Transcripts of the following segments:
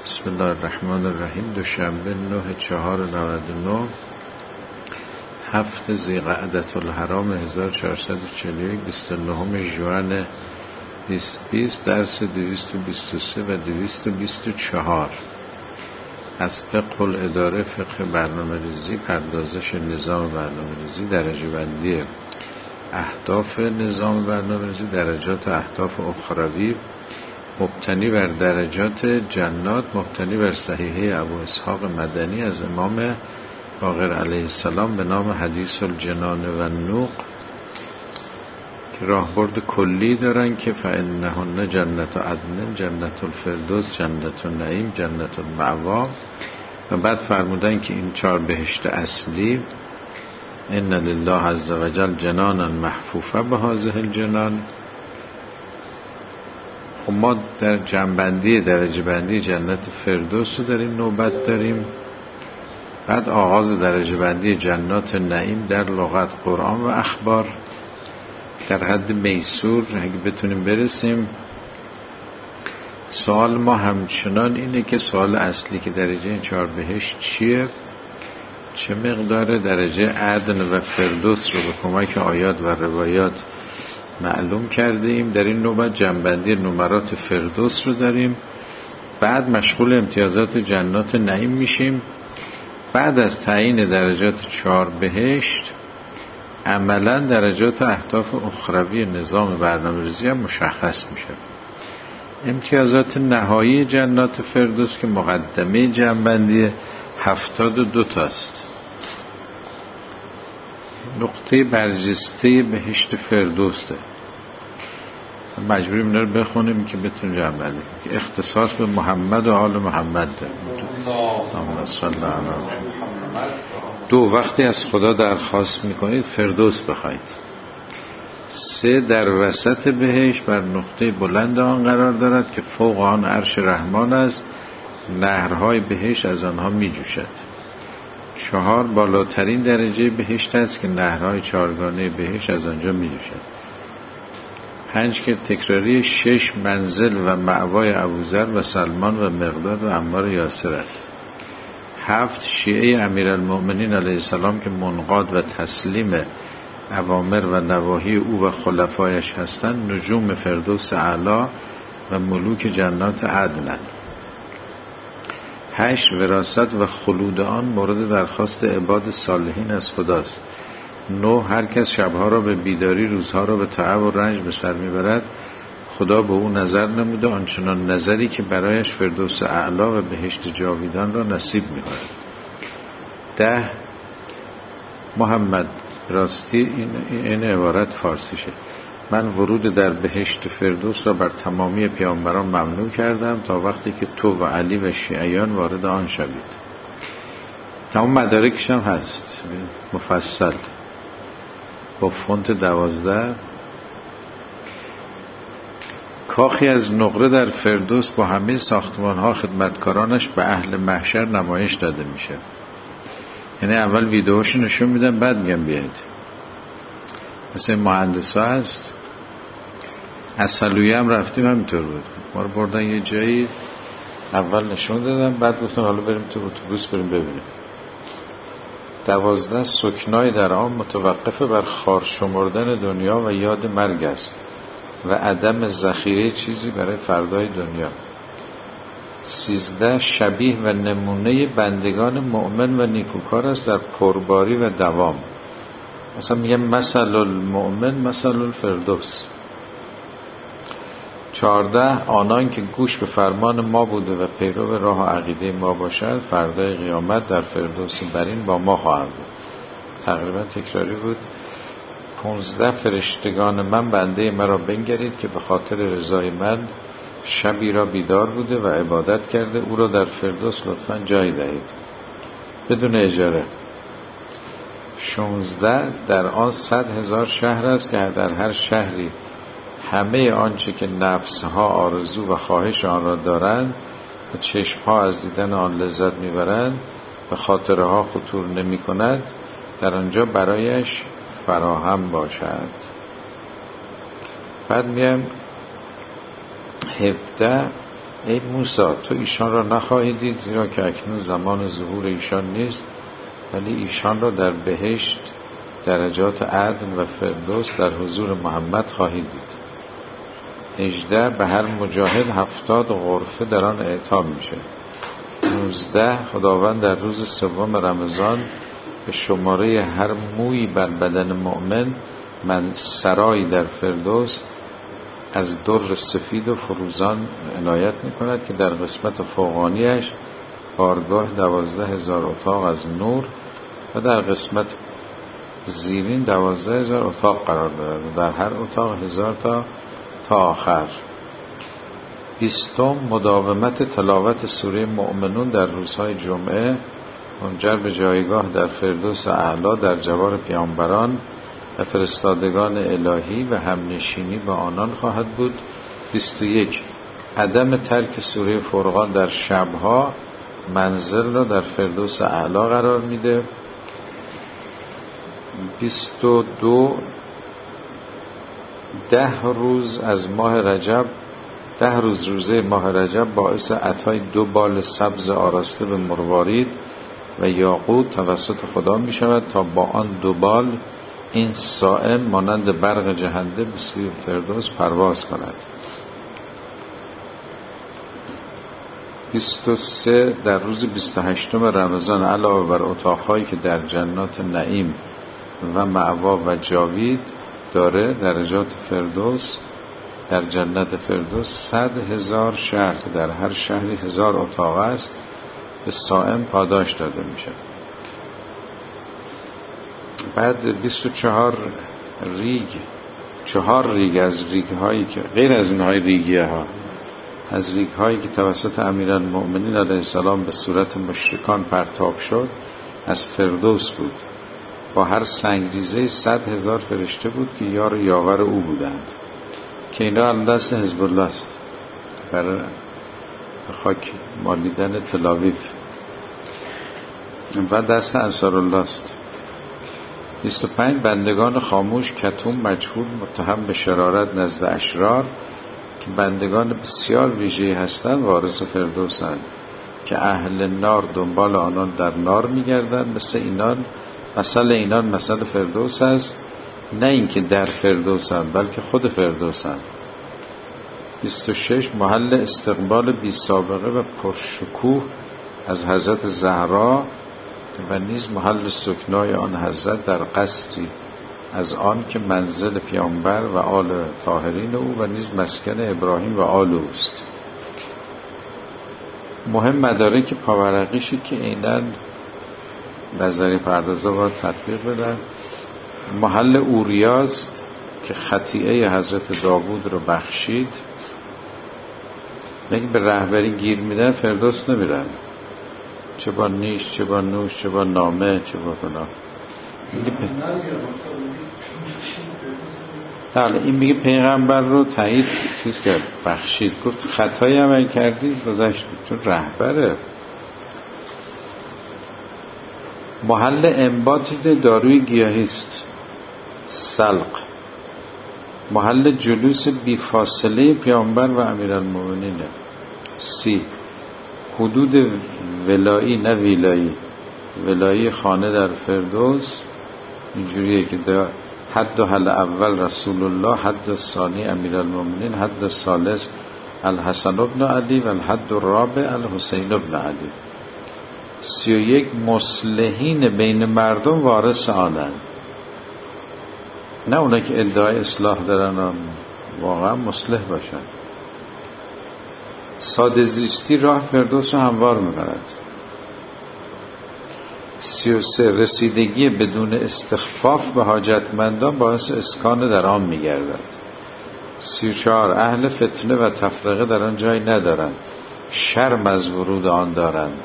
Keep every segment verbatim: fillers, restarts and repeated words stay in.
بسم الله الرحمن الرحیم. دوشنبه نه چهار نود و نه هفت ذیقعدة الحرام هزار و چهارصد و چهل و یک بیست و نه ژوئن بیست بیست درس دویست و بیست و سه و دویست و بیست و چهار از فقه الاداره، فقه برنامه ریزی، پردازش نظام برنامه ریزی، درجه بندی اهداف نظام برنامه ریزی، درجات اهداف اخروی مبتنی بر درجات جنات، مبتنی بر صحیحه ابو اسحاق مدنی از امام باقر علیه السلام به نام حدیث الجنان و نوق که راهبرد کلی دارن که فإنهن جنت عدن، جنت الفردوس، جنت النعیم، جنت المأوا. و بعد فرمودن که این چهار بهشت اصلی ان لله عز وجل جنانا محفوفه به هذه الجنان. خب ما در جنبندی درجه بندی جنت فردوس رو در این نوبت داریم. بعد آغاز درجه بندی جنات نعیم در لغت، قرآن و اخبار در حد میسور اگه بتونیم برسیم. سوال ما همچنان اینه که سوال اصلی که درجه این چهار بهشت چیه؟ چه مقدار درجه عدن و فردوس رو به کمک آیات و روایات معلوم کردیم. در این نوبت جنبندی نمرات فردوس رو داریم. بعد مشغول امتیازات جنات نعیم میشیم. بعد از تعیین درجات چهار بهشت عملا درجات اهداف اخروی نظام برنامه‌ریزی هم مشخص میشه. امتیازات نهایی جنات فردوس که مقدمه جنبندی هفتاد و دو تاست. نقطه برجسته بهشت فردوسه. مجبوریم اینا رو بخونیم که بتونیم جمع بندیم که اختصاص به محمد و آل محمد داره. اللهم صل علی محمد. دو، وقتی از خدا درخواست میکنید فردوس بخواید. سه، در وسط بهشت بر نقطه بلند آن قرار دارد که فوق آن عرش رحمان است، نهرهای بهشت از آنها می جوشد. چهار، بالاترین درجه بهشت است که نهرهای چهارگانه بهشت از آنجا می جوشد. پنج، که تکراری شش منزل و مأوای ابوذر و سلمان و مقداد و عمار یاسر است. هفت، شیعه امیرالمؤمنین علیه السلام که منقاد و تسلیم اوامر و نواهی او و خلفایش هستند، نجوم فردوس اعلی و ملوک جنات عدن. هشت، وراثت و خلود آن مورد درخواست عباد صالحین از خداست. نه، هر کس شبها را به بیداری، روزها را به تعب و رنج به سر میبرد، خدا به او نظر نموده آنچنان نظری که برایش فردوس اعلی و بهشت جاویدان را نصیب می‌کند. ده، محمد راستی این, این عبارت فارسیشه. من ورود در بهشت فردوس را بر تمامی پیامبران ممنوع کردم تا وقتی که تو و علی و شیعیان وارد آن شوید. تمام مدارکش هم هست مفصل با فونت دوازده. کاخی از نقره در فردوس با همه ساختمان‌ها خدمتکارانش به اهل محشر نمایش داده میشه. یعنی اول ویدئوشو نشون میدن بعد میگن بیاید. مثل مهندسا هست. اصلویه هم رفتیم همینطور بود. ما رو بردن یه جایی اول نشون دادن بعد گفتن حالا بریم تو اتوبوس بریم ببینیم. دوازده، سکنای در آن متوقف بر خار شمردن دنیا و یاد مرگ است و عدم ذخیره چیزی برای فردای دنیا. سیزده، شبیه و نمونه بندگان مؤمن و نیکوکار است در پرباری و دوام. مثلا میگه مثل المؤمن مثل الفردوس. چهارده، آنان که گوش به فرمان ما بوده و پیرو راه و عقیده ما باشد فردای قیامت در فردوس برین با ما خواهند بود. تقریبا تکراری بود. پونزده، فرشتگان من بنده مرا بنگرید که به خاطر رضای من شبی را بیدار بوده و عبادت کرده، او را در فردوس لطفاً جای دهید بدون اجاره. شانزده، در آن صد هزار شهر است که در هر شهری همه آنچه که نفسها آرزو و خواهش آن را دارند و چشمها از دیدن آن لذت میبرند و خاطرها خطور نمی کند در آنجا برایش فراهم باشد. بعد میام هفده، ای موسی تو ایشان را نخواهی دید زیرا که اکنون زمان ظهور ایشان نیست، ولی ایشان را در بهشت درجات عدن و فردوس در حضور محمد خواهی دید. هجده به هر مجاهد هفتاد غرفه در آن اعطا میشه. نوزده خداوند در روز سوم رمضان به شماره هر مویی بر بدن مؤمن من سرایی در فردوس از در سفید و فروزان عنایت میکند که در قسمت فوقانیش بارگاه دوازده هزار اتاق از نور و در قسمت زیرین دوازده هزار اتاق قرار دارد و در هر اتاق هزار تا تا آخر. بیستم مداومت تلاوت سوره مؤمنون در روزهای جمعه منجر به جایگاه در فردوس اعلی در جوار پیامبران و فرستادگان الهی و همنشینی با آنان خواهد بود. بیست و یک عدم ترک سوره فرقان در شبها منزل را در فردوس اعلی قرار میده. بیست و دو ده روز از ماه رجب ده روز روزه ماه رجب باعث عطای دو بال سبز آراسته به مروارید و یاقوت توسط خدا می شود تا با آن دو بال این صائم مانند برق جهنده به سوی فردوس پرواز کند. بیست و سه در روز بیست و هشتم رمضان علاوه بر اتاقهایی که در جنات نعیم و مأوا و جاوید داره درجات فردوس در جنت فردوس صد هزار شهر که در هر شهری هزار اتاق است به صائم پاداش داده میشه. بعد بیست و چهار ریگ چهار ریگ از ریگ هایی که غیر از اینهای ریگیه ها از ریگ هایی که توسط امیرالمؤمنین علیه السلام به صورت مشرکان پرتاب شد از فردوس بود. با هر سنگریزه صد هزار فرشته بود که یار و یاور او بودند که اینا هم دست حزب الله است برای خاک مالیدن تلاویف و دست انصار الله است. بیست و پنج بندگان خاموش کتوم مجهول متهم به شرارت نزد اشرار که بندگان بسیار ویژه‌ای هستند وارث فردوسند که اهل نار دنبال آنان در نار می‌گردند. مثل اینان مثل اینان مثل فردوس است، نه اینکه در فردوسند بلکه خود فردوسند. بیست و شش محل استقبال بی سابقه و پرشکوه از حضرت زهرا و نیز محل سکنای آن حضرت در قصری از آن که منزل پیامبر و آل طاهرین او و نیز مسکن ابراهیم و آل اوست. مهم مدارک پاورقیشی که اینن نظری پردازه باید تطبیق بدن. محل اوریاست که خطیئه حضرت داوود رو بخشید. میگه به رهبری گیر میدن فردوس نمیرن، چه با نیش چه با نوش چه با نامه چه با فلان. حالا این میگه پیغمبر رو تایید چیز کرد بخشید، گفت خطایی عمل کردید گذشت چون رهبره. محل انبات داروی گیاهی است سلق. محل جلوس بیفاصله پیامبر و امیرالمومنین. سی حدود ولایی نه ویلایی ولایی خانه در فردوس اینجوریه که در حد حل اول رسول الله، حد ثانی امیرالمومنین، حد ثالث الحسن بن علی و الحد الرابع الحسین بن علی. سی و یک مصلحین بین مردم وارث آنند، نه اونا که ادعای اصلاح دارن واقعا مصلح باشن. ساده زیستی راه فردوس رو هموار می‌کند. سی و سه رسیدگی بدون استخفاف به حاجتمندان باعث اسکان در آن می‌گردد. سی و چهار اهل فتنه و تفرقه در آن جای ندارند، شرم از ورود آن دارند.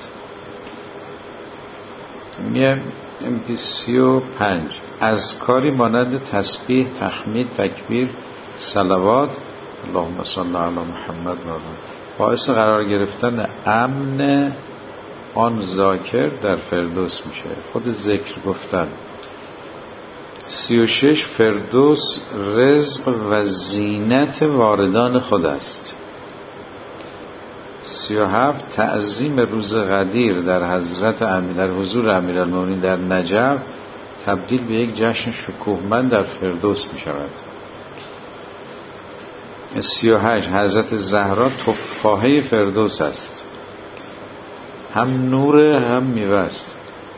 سی و پنج اذکاری مانند تسبیح، تحمید، تکبیر، صلوات اللهم صل علی محمد باعث قرار گرفتن امن آن ذاکر در فردوس میشه، خود ذکر گفتن. سی و شش فردوس رزق و زینت واردان خود است. سی و هفت تعظیم روز قدیر در حضرت امیر در حضور امیرالمومنین در نجف تبدیل به یک جشن شکوهمند در فردوس می شود. سی و هشت حضرت زهرا تفاحه فردوس است، هم نور هم میوه است.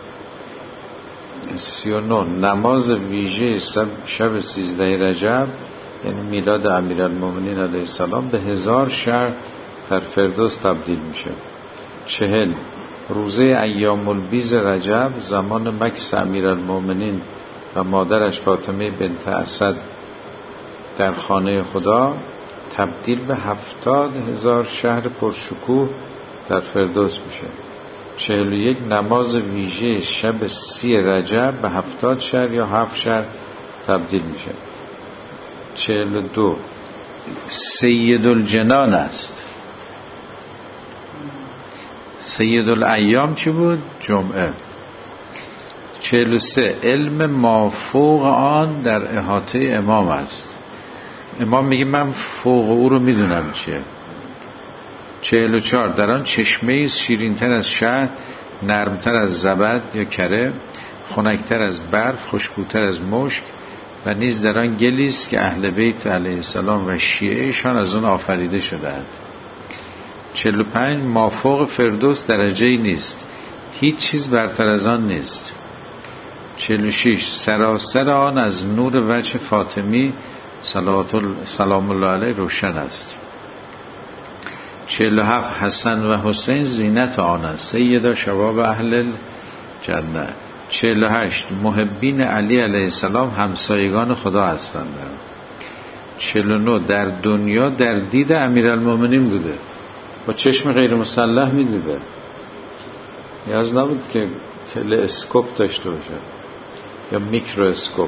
سی و نه نماز ویژه شب سیزده رجب یعنی میلاد امیرالمومنین علیه السلام به هزار شهر در فردوس تبدیل میشه. چهل روزه ایام البیض رجب زمان مکث امیرالمومنین و مادرش فاطمه بنت اسد در خانه خدا تبدیل به هفتاد هزار شهر پرشکوه در فردوس میشه. چهل و یک نماز ویژه شب سی رجب به هفتاد شهر یا هفت شهر تبدیل میشه. چهل و دو سید الجنان است. سید الایام چی بود؟ جمعه. چهل و سه علم مافوق آن در احاطه امام است. امام میگه من فوق او رو میدونم چیه. چهل و چهار در آن چشمه شیرینتر از شهد، نرمتر از زبد یا کره، خنکتر از برف، خوشبوتر از مشک و نیز در آن گلی است که اهل بیت علیه السلام و شیعهشان از آن آفریده شده‌اند. چهل و پنج مافوق فردوس درجه‌ای نیست، هیچ چیز برتر از آن نیست. چهل و شش سراسر آن از نور وجه فاطمی سلام الله علیه روشن است. چهل و هفت حسن و حسین زینت آن است، سیدا شباب اهل الجنه. چهل و هشت محبین علی علیه السلام همسایگان خدا هستند. چهل و نه در دنیا در دید امیرالمومنین بوده، با چشم غیر مسلح میدیده، نیاز نبود که تلسکوپ داشته باشه یا میکرواسکوپ.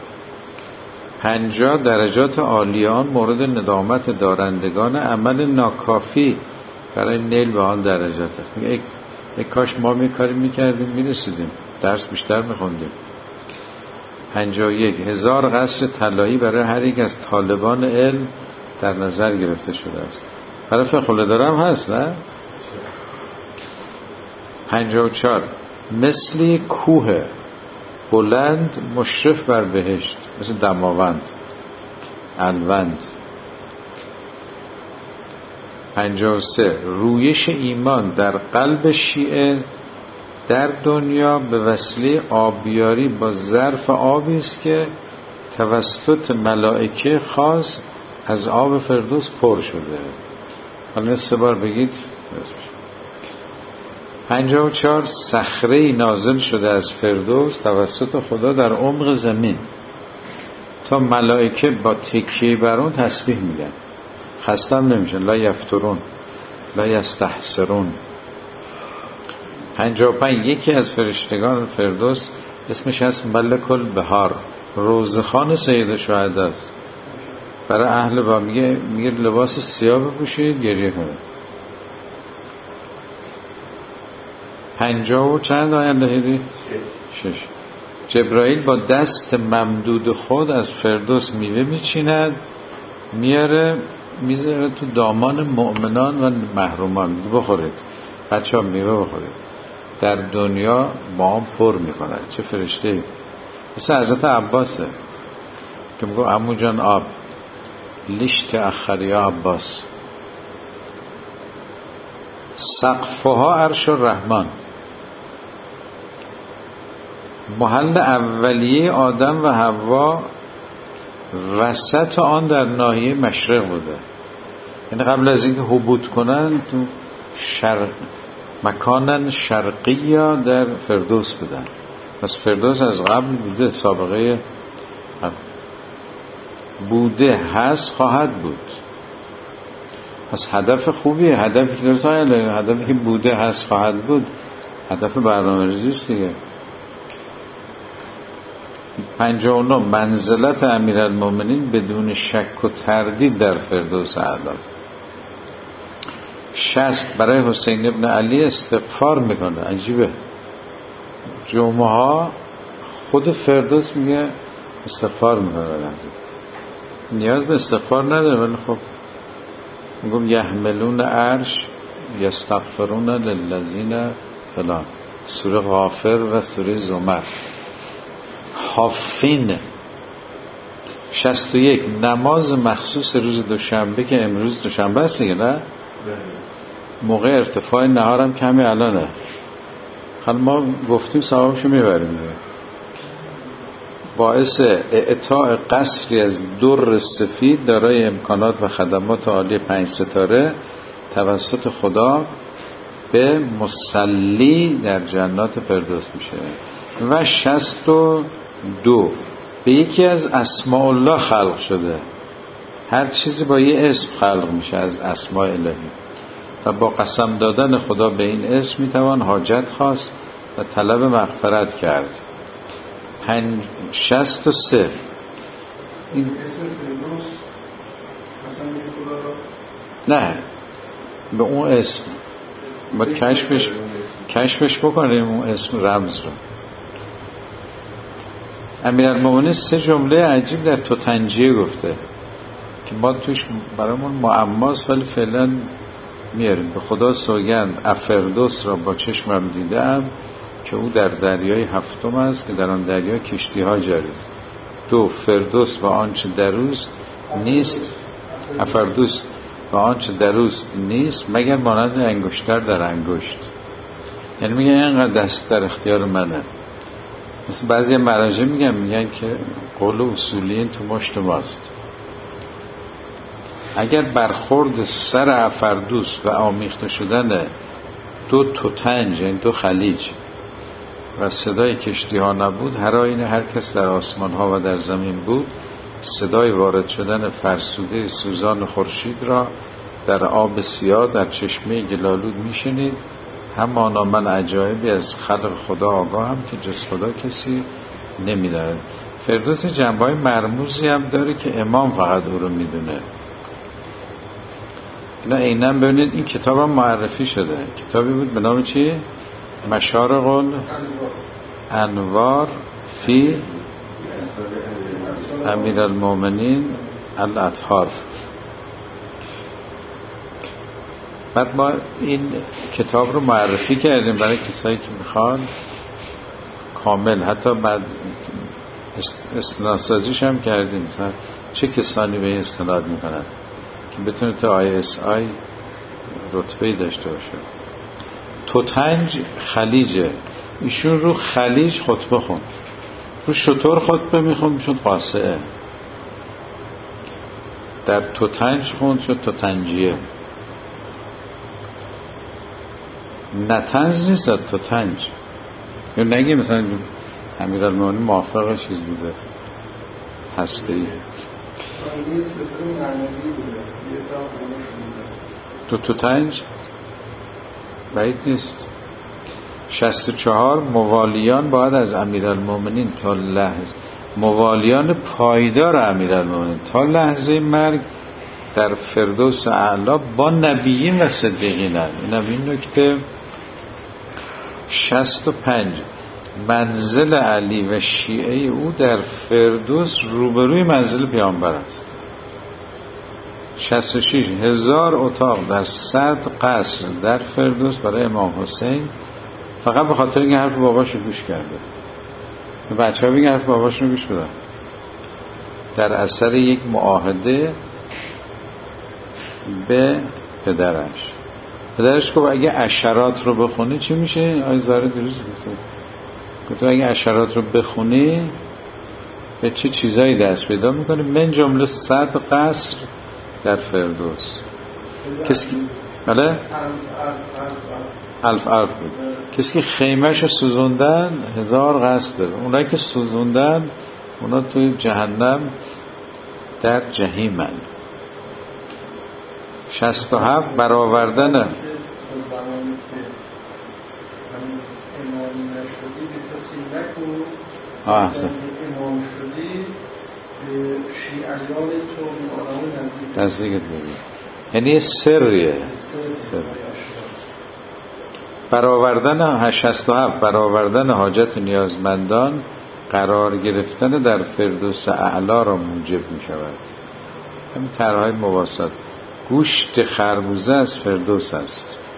پنجاه درجات عالیان مورد ندامت دارندگان عمل ناکافی برای نیل به آن درجات است. میگه ای کاش ما می کاری میکردیم میرسیدیم، درس بیشتر میخوندیم. پنجاه و یک هزار قصر طلایی برای هر یک از طالبان علم در نظر گرفته شده است. برای فقه دارم هست نه؟ پنجاه و چهار مثلی کوه بلند مشرف بر بهشت، مثل دماوند الوند. پنجاه و سه رویش ایمان در قلب شیعه در دنیا به وسیله آبیاری با ظرف آبی است که توسط ملائکه خاص از آب فردوس پر شده. حالا سه بار بگید. پنجاه و چهار صخره نازل شده از فردوس توسط خدا در عمق زمین تا ملائکه با تکیه بر اون تسبیح میگن، خستم نمیشن، لا یفترون لا یستحسرون. پنجاه و پنج یکی از فرشتگان فردوس اسمش هست ملک البحار، روزخان سید شهدا است. برای اهل با میگه میگه لباس سیاه بپوشید گریه کنید. پنجاه و چند آیه لحیدی؟ شش. جبرائیل با دست ممدود خود از فردوس میوه میچیند میاره میذاره تو دامان مؤمنان و محرومان، بخورید بچه ها میوه بخورید. در دنیا با هم پر میکنن. چه فرشته مثل حضرت عباسه که میگو عمو جان آب لیشت اخر یا عباس. سقفها عرش الرحمن، محل اولیه آدم و حوا وسط آن در ناحیه مشرق بوده. یعنی قبل از اینکه هبوط کنن تو شرق مکانن شرقی یا در فردوس بودن. پس فردوس از قبل بوده، سابقه بوده، هست، خواهد بود. پس هدف خوبیه، هدفی که درست آیه، هدفی که بوده، هست، خواهد بود، هدف برنامه‌ریزی است دیگه. پنجاه و نه منزلت امیرالمومنین بدون شک و تردید در فردوس اعلی. شصت برای حسین ابن علی استغفار میکنه. عجیبه، جمعه ها خود فردوس میگه استغفار میکنه، نیاز به استغفار نداره، ولی خب میگم یحملون عرش یستغفرون للذین فلان، سوره غافر و سوره زمر. حافین. شصت و یک نماز مخصوص روز دوشنبه که امروز دوشنبه است دیگه، نه؟ موقع ارتفاع نهارم کمی الانه، حالا ما گفتیم ثوابشو میبریم. باعث اعطاء قصری از در سفید دارای امکانات و خدمات عالی پنج ستاره توسط خدا به مصلی در جنات فردوس میشه. و شصت و دو به یکی از اسماء الله خلق شده. هر چیزی با یه اسم خلق میشه از اسماء الهی و با قسم دادن خدا به این اسم میتوان حاجت خواست و طلب مغفرت کرد. پنج شصت و سه این نه به اون اسم با کشفش کشفش بکنیم اون اسم رمز رو. امیرالمومنین سه جمله عجیب در توتنجیه گفته که ما توش برامون معماست ولی فعلا میاریم. به خدا سوگند افردوس را با چشمم دیدم که او در دریای هفتم است که در آن دریا کشتی ها جاری است. دو فردوس و آنچه دروست نیست، افردوس و آنچه دروست نیست مگر مانند انگشتر در انگشت. یعنی میگن اینقدر دست در اختیار منه. مثل بعضی مراجع میگن میگن که قول اصولیین تو مشت ماست. اگر برخورد سر افردوس و آمیخته شدن دو توتنج، یعنی دو خلیج و صدای کشتی ها نبود، هر آینه هر کس در آسمان ها و در زمین بود صدای وارد شدن فرسوده سوزان خورشید را در آب سیاه در چشمه گلالود میشنید. همانا من عجایبی از خلق خدا آگاهم که جز خدا کسی نمیداند. فردوس جنبه‌های مرموزی هم داره که امام فقط او رو میدونه. اینا عیناً ببینید این کتاب هم معرفی شده. کتابی بود به نام چی؟ مشارق الانوار فی امیرالمومنین الاطهار. بعد ما این کتاب رو معرفی کردیم برای کسایی که میخوان کامل، حتی بعد استنادسازیش هم کردیم مثلا چه کسانی به این استناد میکنن که بتونه تا آی اس آی رتبه‌ای داشته باشه. توتنج خلیجه، ایشون رو خلیج خطبه خوند، رو شطور خطبه میخوند شد قاصعه، در توتنج خوند شد توتنجیه. نتنز نیست توتنج. یا نگی مثلا امیرالمومنین موافق چیز بوده هستی تو توتنج بعید نیست. شصت و چهار موالیان باید از امیرالمومنین تا لحظه، موالیان پایدار امیرالمومنین تا لحظه مرگ در فردوس اعلی با نبیین و صدیقین. این هم این نکته. شصت و پنج منزل علی و شیعه او در فردوس روبروی منزل پیامبر است. شصت و شش هزار اتاق در صد قصر در فردوس برای امام حسین، فقط به خاطر اینکه حرف باباش رو گوش کرده. بچه ها بگن حرف باباش رو گوش بدن در اثر یک معاهده به پدرش. پدرش گفت اگه عشرات رو بخونی چی میشه؟ آی زاره دیروز گفت گفت اگه عشرات رو بخونی به چه چیزایی دست پیدا میکنی؟ من جمله صد قصر در فردوس. کسی که بله الف الف بود. کسی که خیمهش رو سوزوندن هزار قصر داره. اونایی که سوزوندن اونا توی جهنم در جهیمن. شصت و هفت برآوردن زمانی که امام نشدی به کسی نکن، احسن امام شدی به شیعیان تو آدمون نزدیک نزدیکت بگید، یعنی سریه سر. برآوردن شصت و هفت برآوردن حاجت نیازمندان، قرار گرفتن در فردوس اعلی را موجب می شود. همین طرحهای مواسط. گوشت خربوزه از فردوس است.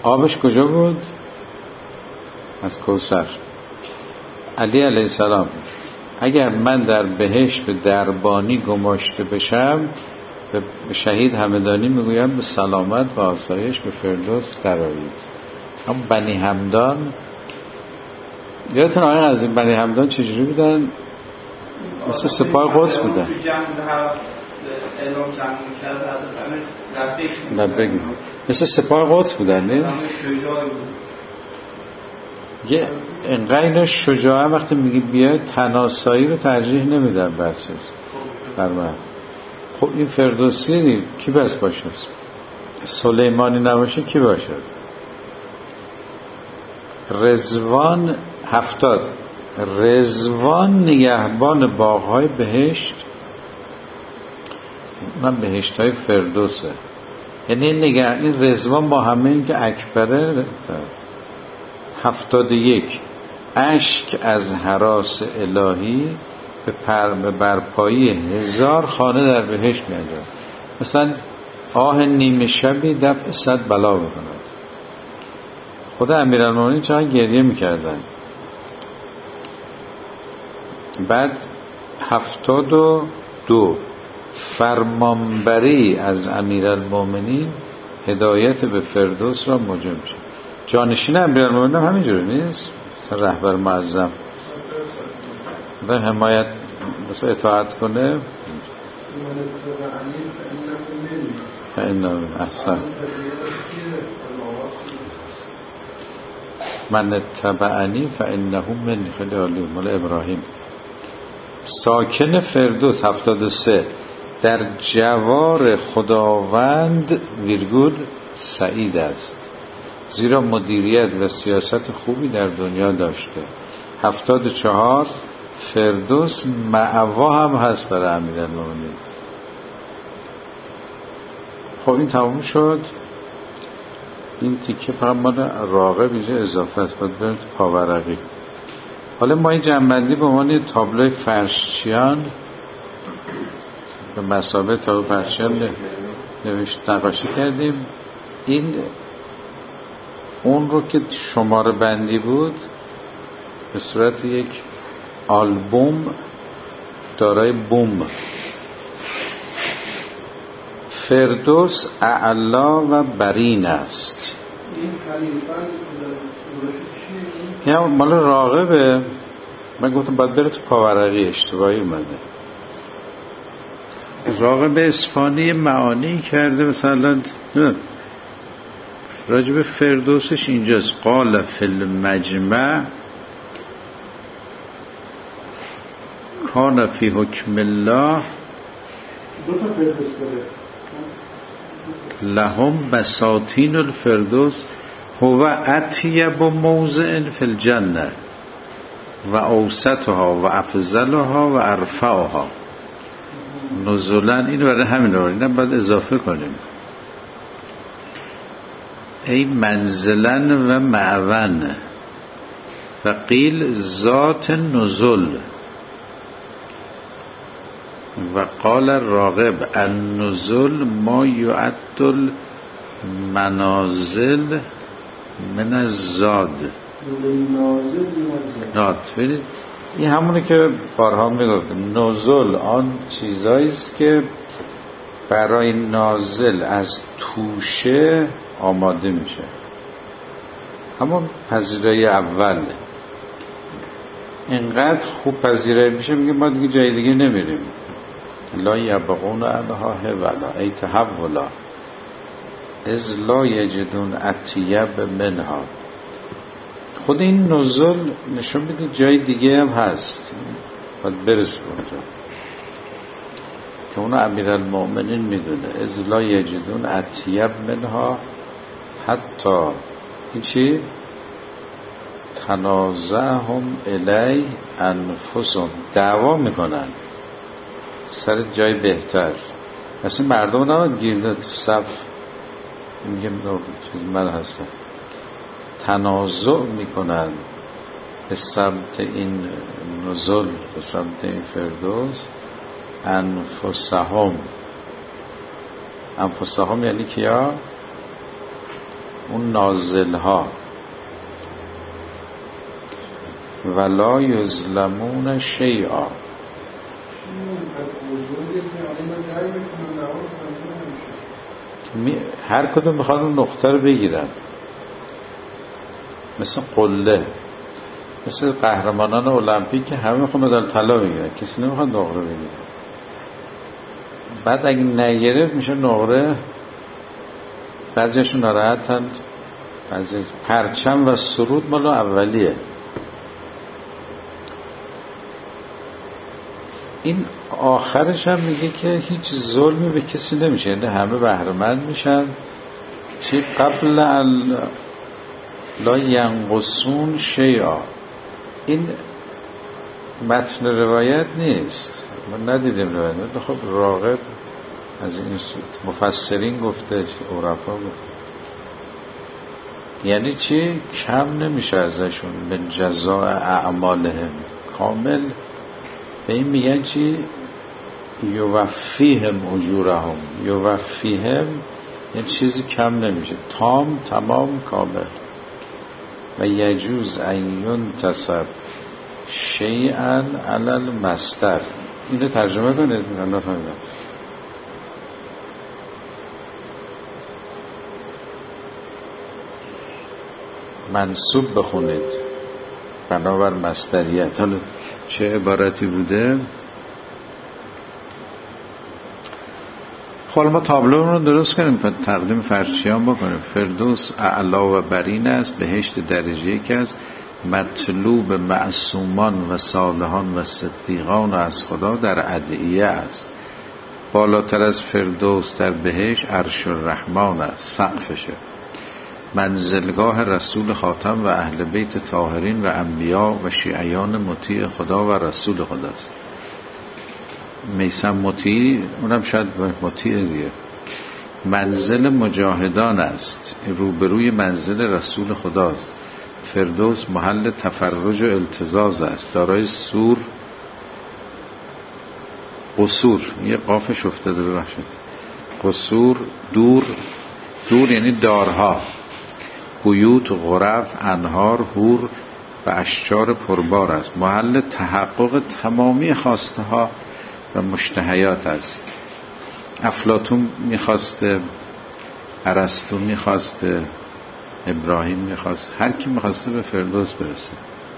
آبش کجا بود؟ از کوثر. علی علیه السلام اگر من در بهشت به دربانی گماشته بشم، به شهید همدانی میگویم به سلامت و آسایش به فردوس درآیید. هم بنی همدان، یادتون آقای عظیم بنی همدان چجوری بودن؟ مثل سپاه قدس بودن. نه بگیم مثل سپاه قدس بودن نیست؟ یه انقدر اینا شجاعه وقتی میگی بیاید تناسایی رو ترجیح نمیدن بر چیز بر من. خب این فردوسی دید کی بس باشه؟ سلیمانی نباشه کی باشه؟ رضوان هفتاد رضوان نگهبان باغ‌های بهشت، من بهشت‌های فردوسه. یعنی نگه این رضوان با همه این که اکبره. هفتاد یک اشک از هراس الهی به پر به برپایی هزار خانه در بهشت میاد. مثلا آه نیمه شبی دفع صد بلا بکند. خدا امیرالمومنین چقدر گریه میکردن. بعد هفتاد و دو فرمانبری از امیرالمومنین هدایت به فردوس را موجب شد. جانشین امیرالمومنین هم همینجوری نیست؟ رهبر معظم به حمایت مثلا اطاعت کنه. فإنه احسن من اتبعنی فإنه من. خیلی عالی. مال ابراهیم. ساکن فردوس هفتاد و سه در جوار خداوند ویرگول سعید است، زیرا مدیریت و سیاست خوبی در دنیا داشته. هفتاد و چهار فردوس مأوا هم هست برای امیرالمومنین. خب این تموم شد. این تیکه فقط مال راغب اینجا اضافه است. باید بریم تو پاورقی. حالا ما این جنبندی به عنوان تابلوی فرشچیان به مثابه تابلوی فرشچیان نوشت نقاشی کردیم. این اون رو که شماره بندی بود به صورت یک آلبوم دارای بوم. فردوس اعلا و برین است. یا مال راغبه. من گفتم باید بره تو پاورقی، اشتباهی اومده. راغب اسپانی معانی کرده. مثلا راجب فردوسش اینجاست. قال فی المجمع کان فی حکم الله لهم بساطین الفردوس هو اطیب موضع فی الجنه و اوسطها و افضلها و ارفعها نزولا. این برای همین رو اینم باید اضافه کنیم. ای منزلن و معون و قیل ذات نزول. و قال راغب النزول ما یعد المنازل من الزاد. نات ببینید این همونه که بارها میگفتم. نزول آن چیزایی است که برای نازل از توشه آماده میشه. همون پذیرایی اول اینقدر خوب پذیرایی میشه میگه ما دیگه جای دیگه نمیریم. لا یبغون عنها حولا ای تحولا اذ لا یجدون اطیب منها. خود این نزول نشون میده جای دیگه هم هست، باید برس اونجا که اونو امیرالمومنین میدونه. اذ لا یجدون اطیب منها حتی این چی؟ تنازعهم الی انفسهم. دعوا میکنن سر جای بهتر. اصلا مردم نباید گیرده تو صف میگه چیز من هستم. تنازع میکنن به سمت این نزول، به سمت این فردوس. انفسهم. انفسهم یعنی کیا؟ اون نازل ها. ولا یظلمون شیئا. هر کدوم میخواد اون نقطه رو بگیرن، مثل قله، مثل قهرمانان المپیک که همه میخوان مدال طلا بگیرن، کسی نمیخواد نقره بگیره. بعد اگه نگرفت میشه نقره. بعضیشون ناراحتن، بعضی پرچم و سرود مال اولیه. این آخرش هم میگه که هیچ ظلمی به کسی نمیشه، یعنی همه بهره‌مند میشن. چی قبل ال... لا ینقصون شیئا. این متن روایت نیست، ما ندیدیم روایت. خب راغب از این مفسرین گفته، عرفا گفته. یعنی چی؟ کم نمیشه ازشون به جزاء اعمالهم، کامل. به این میگن چی؟ یوفیهم اجورهم. یوفیهم یعنی چیزی کم نمیشه، تام، تمام، کامل. و یجوز ان ینتسب شیئا علی المصدر. اینو ترجمه کنید. من نفهمیدم. منصوب بخونید بنابر مصدریت. حالا چه عبارتی بوده؟ خب ما تابلو رو درست کنیم، تقدیم فرشیان بکنیم. فردوس اعلا و برین است، بهشت درجه یک است، مطلوب معصومان و صالحان و صدیقان از خدا در ادعیه است. بالاتر از فردوس در بهشت عرش الرحمن است، سقفشه. منزلگاه رسول خاتم و اهل بیت طاهرین و انبیا و شیعیان مطیع خدا و رسول خداست. میثم مطیع، اونم شاید مطیع دیگه. منزل مجاهدان است، روبروی منزل رسول خداست. فردوس محل تفرج و التزاز است، دارای سور قصور، یه قافش افتاده ببخشید، قصور، دور، دور یعنی دارها، بیوت، غرف، انهار، هور و اشجار پربار است. محل تحقق تمامی خواسته ها و مشتهیات است. افلاطون میخواسته، ارسطو میخواسته، ابراهیم میخواست، هر کی میخواسته به فردوس برسه.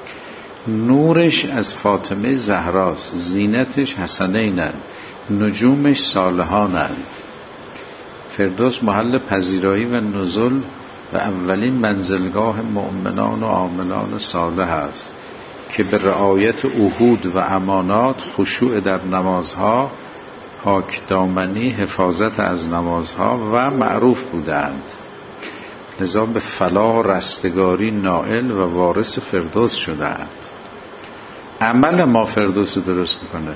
نورش از فاطمه زهراست، زینتش حسنینند، نجومش صالحانند. فردوس محل پذیرایی و نزول و اولین منزلگاه مؤمنان و عاملان صالح است که به رعایت عهود و امانات، خشوع در نمازها، پاک دامنی، حفاظت از نمازها و معروف بودند. لذا به فلاح و رستگاری نائل و وارث فردوس شدند. عمل ما فردوس رو درست میکنه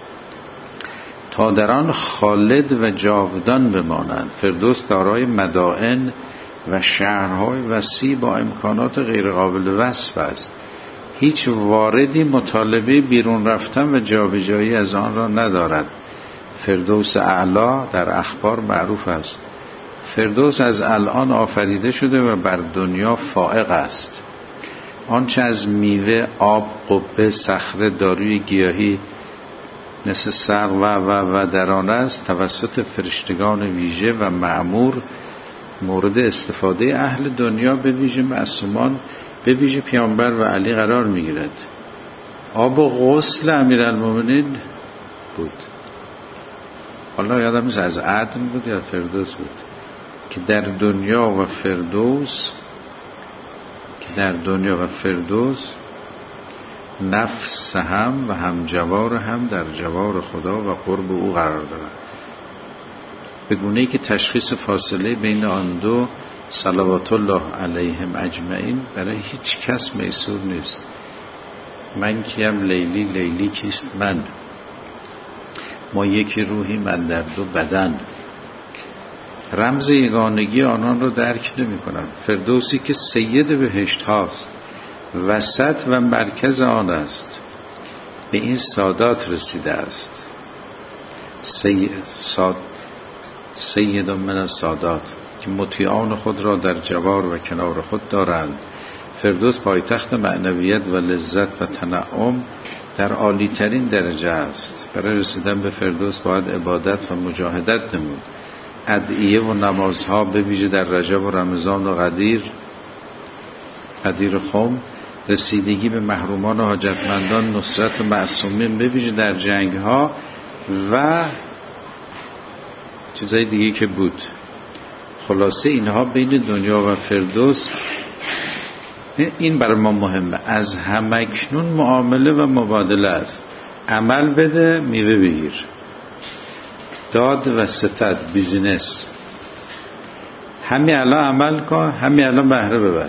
تا در آن خالد و جاودان بمانند. فردوس دارای مدائن و شهرهای وسیع با امکانات غیر قابل وصف است. هیچ واردی مطالبه بیرون رفتن و جابجایی از آن را ندارد. فردوس اعلا در اخبار معروف است. فردوس از الان آفریده شده و بر دنیا فائق است. آنچه از میوه، آب، قبه، صخره، داروی گیاهی مثل سرو و و و در آن است، توسط فرشتگان ویژه و مأمور مورد استفاده اهل دنیا، به ویژه معصومان، به ویژه پیامبر و علی قرار میگیرد. آب و غسل امیرالمومنین بود. حالا یادم نیست از عدن بود یا فردوس بود که در دنیا و فردوس که در دنیا و فردوس نفس هم و هم جوار هم در جوار خدا و قرب او قرار دارد، به گونه‌ای که تشخیص فاصله بین آن دو صلوات الله علیهم اجمعین برای هیچ کس میسور نیست. من کیم، لیلی، لیلی کیست من؟ ما یکی روحی، من در دو بدن. رمز یگانگی آنان را درک نمی کنند. فردوسی که سید بهشت هاست، وسط و مرکز آن است، به این سادات رسیده است. سید, ساد سید من السادات که مطیعان خود را در جوار و کنار خود دارند. فردوس پایتخت معنویت و لذت و تنعم در عالی ترین درجه است. برای رسیدن به فردوس باید عبادت و مجاهدت نمود. ادعیه و نمازها به ویژه در رجب و رمضان و قدیر قدیر خم، رسیدگی به محرومان و حاجتمندان، نصرت معصومین به ویژه در جنگ ها و چیزای دیگه که بود. خلاصه اینها بین دنیا و فردوس، این برای ما مهمه. از همکنون معامله و مبادله است. عمل بده میوه بگیر، داد و ستد بیزینس. همین الان عمل کن، همین الان بهره ببر،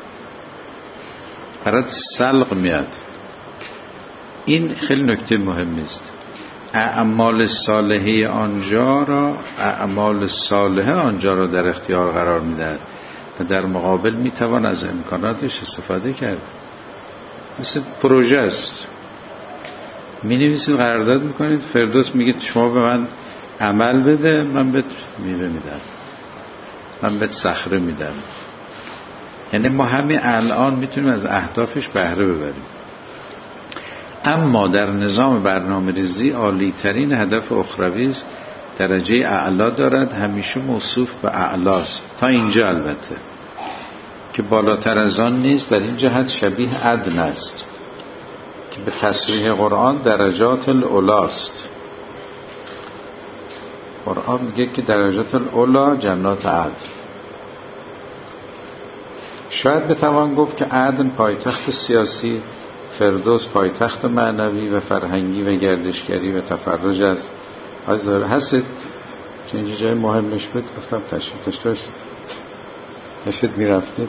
برات سلق میاد. این خیلی نکته مهمی است. اعمال صالحه آنجا را اعمال صالحه آنجا را در اختیار قرار میدهد و در مقابل میتوان از امکاناتش استفاده کرد. مثل پروژه است، می نویسید، قرارداد میکنید، فردوس میگه شما به من عمل بده، من بهت میوه میدم، من بهت صخره میدم. یعنی ما همین الان میتونیم از اهدافش بهره ببریم. اما در نظام برنامه ریزی عالی ترین هدف اخروی است، درجه اعلا دارد، همیشه موصوف به اعلاست. تا اینجا البته که بالاتر از آن نیست. در این جهت شبیه عدن است که به تصریح قرآن درجات الاولاست. قرآن میگه که درجات الاولا جنات عدن. شاید بتوان گفت که عدن پایتخت سیاسی، فردوس پایتخت معنوی و فرهنگی و گردشگری و تفرج است. از هستید که اینجا جای مهمش بود، گفتم تشریف داشته باشید، داشتید میرفتید.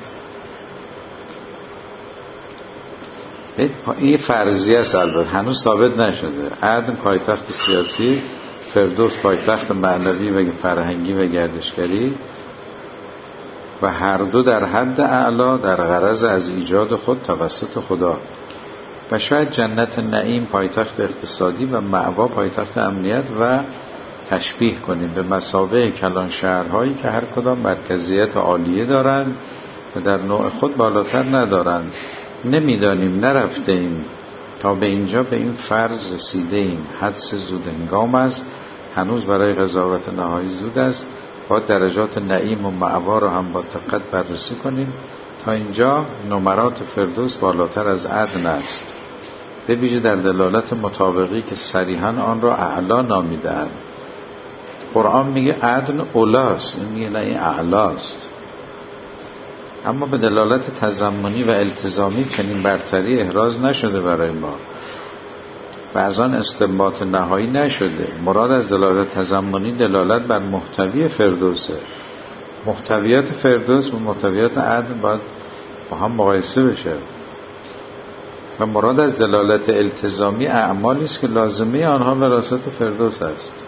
این فرضیه است، البته هنوز ثابت نشده. عدن پایتخت سیاسی، فردوس پایتخت معنوی و فرهنگی و گردشگری و هر دو در حد اعلا در غرض از ایجاد خود توسط خدا. و شاید جنت نعیم پایتخت اقتصادی و مأوا پایتخت امنیت و تشبیه کنیم به مثابه کلان شهرهایی که هر کدام مرکزیت عالیه دارند و در نوع خود بالاتر ندارند. نمیدانیم، نرفته ایم تا به اینجا به این فرض رسیده ایم. حدس زود هنگام است، هنوز برای قضاوت نهایی زود است. با درجات نعیم و مأوا را هم با دقت بررسی کنیم. تا اینجا نمرات فردوس بالاتر از عدن است، به ویژه در دلالت مطابقی که صریحاً آن را اعلا نامیده‌اند. قرآن میگه عدن اولاست، این میگه نه این اعلاست. اما به دلالت تضمنی و التزامی چنین برتری احراز نشده برای ما و از آن استنباط نهایی نشده. مراد از دلالت تضمنی دلالت بر محتوی فردوسه. محتویات فردوس و محتویات عدن باید با هم مقایسه بشه. و مراد از دلالت التزامی اعمالی است که لازمه آنها وراثت فردوس است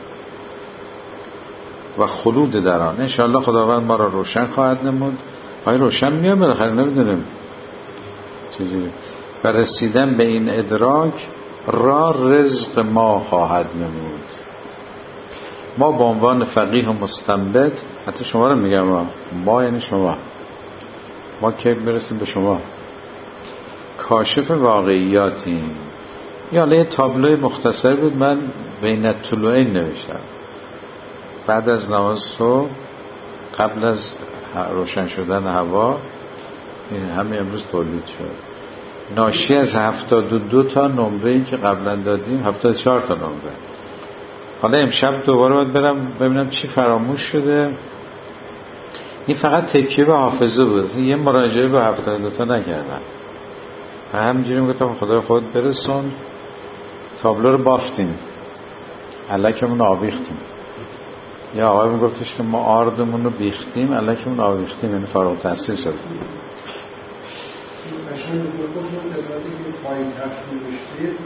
و خلود در آن. انشاءالله خداوند ما را روشن خواهد نمود. آیا روشن میاد؟ بالاخره نمیدونیم چجوری. و رسیدن به این ادراک را رزق ما خواهد نمود. ما به عنوان فقیه و مستنبط، حتی شما رو میگم، ما, ما یعنی شما، ما که برسیم به شما، کاشف واقعیاتیم. یا یه تابلوی مختصر بود، من بین الطلوعین نوشتم. بعد از نماز صبح، قبل از روشن شدن هوا، این همه امروز تولید شد. ناشی از هفتاد و دو تا نمره‌ای که قبلا دادیم، هفتاد و چهار تا نمره. حالا امشب دوباره باید برم ببینم چی فراموش شده. این فقط تکیه به حافظه بود، یه مراجعه به هفتاد و دو تا نکردم. و همینجوری میگفتم خدای خود برسون. تابلو رو بافتیم، الکمون آویختیم. یا آقای میگفتش که ما آردمون رو بیختیم، الکمون آویختیم، یعنی فارغ التحصیل شد. قشنگ میگفتم قسمتی که پایین تفت نوشتید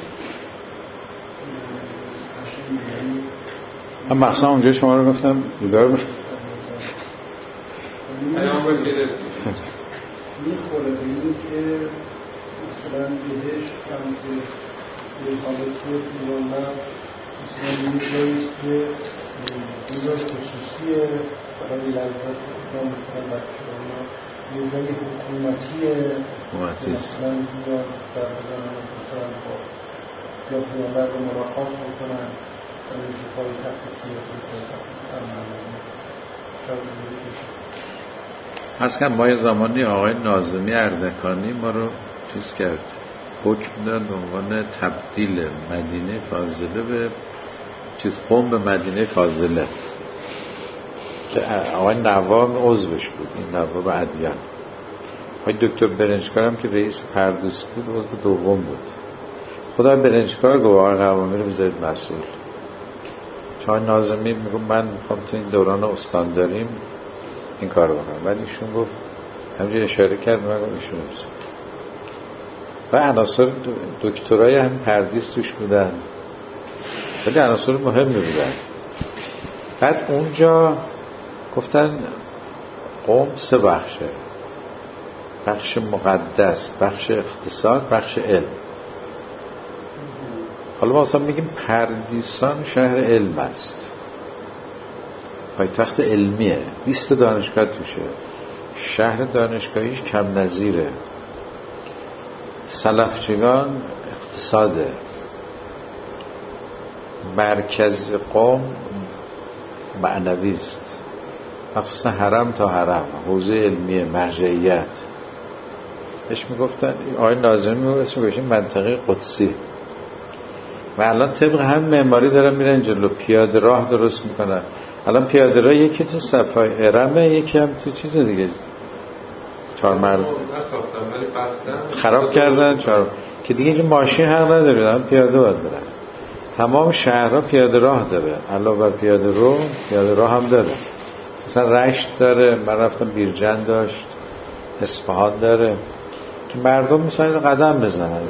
من مقصد اونجا شما رو گفتم بیدار باشه. پیام بگیره میخوره به این که مثلا بهش سمت رقابت میرونم مثلا یه جاییست که یه جای خصوصیه برای لذت یا مثلا بچه ها، یه جای حکومتیه مثلا یا سر بزنن مثلا با یا پیامبر رو ملاقات میکنن مثلا یکی پای تخت سیاسی پای تخت سرمایه‌داری شاید از کنم ما یه زمانی آقای ناظمی اردکانی ما رو چیز کرد، حکم داد به عنوان تبدیل مدینه فاضله به چیز قوم به مدینه فاضله که آقای نوام عضوش بود، این نواب ادیان. آقای دکتر برنجکار هم که رئیس پردوس بود عضو دوم بود. خدا برنجکار گفت آقای قوامی رو بذارید مسئول. چون ناظمی میگم من میخوام تو این دوران استانداریم این کار بکنم، ولی ایشون گفت همینجور اشاره کرد من گفت ایشون نیست. و عناصر دکترای هم پردیس توش بودن ولی عناصر مهمی بودن. بعد اونجا گفتن قوم سه بخشه، بخش مقدس، بخش اقتصاد، بخش علم. حالا ما اصلا میگیم پردیسان شهر علم است، پایتخت علمیه، بیست دانشگاه توشه، شهر دانشگاهیش کم نظیره. سلفچگان اقتصاده، مرکز قوم معنوی است، مخصوصا حرم تا حرم، حوزه علمیه، مرجعیت. بهش میگفتن آقای ناظمی میگفت بهش منطقه قدسی. و الان طبق هم معماری دارن میرن جلو، پیاده راه درست میکنن. الان پیاده راه یکی تو صفای ارمه، یکی هم تو چیز دیگه چهار مرد خراب کردن چهار که دیگه اینجا ماشین حق نداره، هم پیاده باید برن. تمام شهرها پیاده راه داره، علاوه بر پیاده رو پیاده راه هم داره. مثلا رشت داره، من رفتم بیرجند داشت، اصفهان داره که مردم مثلا قدم بزنن.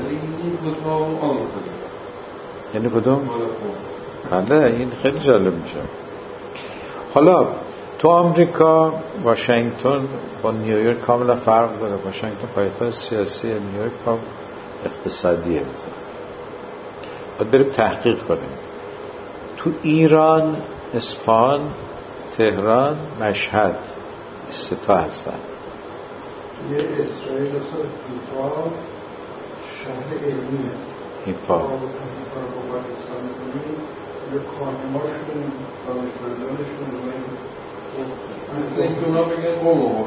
یعنی کدوم؟ بله این خیلی جالب میشه. حالا تو آمریکا واشنگتن با نیویورک کاملا فرق داره. واشنگتن پایتخت سیاسی، نیویورک هم اقتصادیه. مثلا باید بریم تحقیق کنیم. تو ایران اصفهان، تهران، مشهد ستا هستن. یه اسرائیل اصلا حیفا شهر علمیه، حیفا با پاکستان کنیم یه کارنماشون دانشمندانشون مثل این که اونا بگن قوم و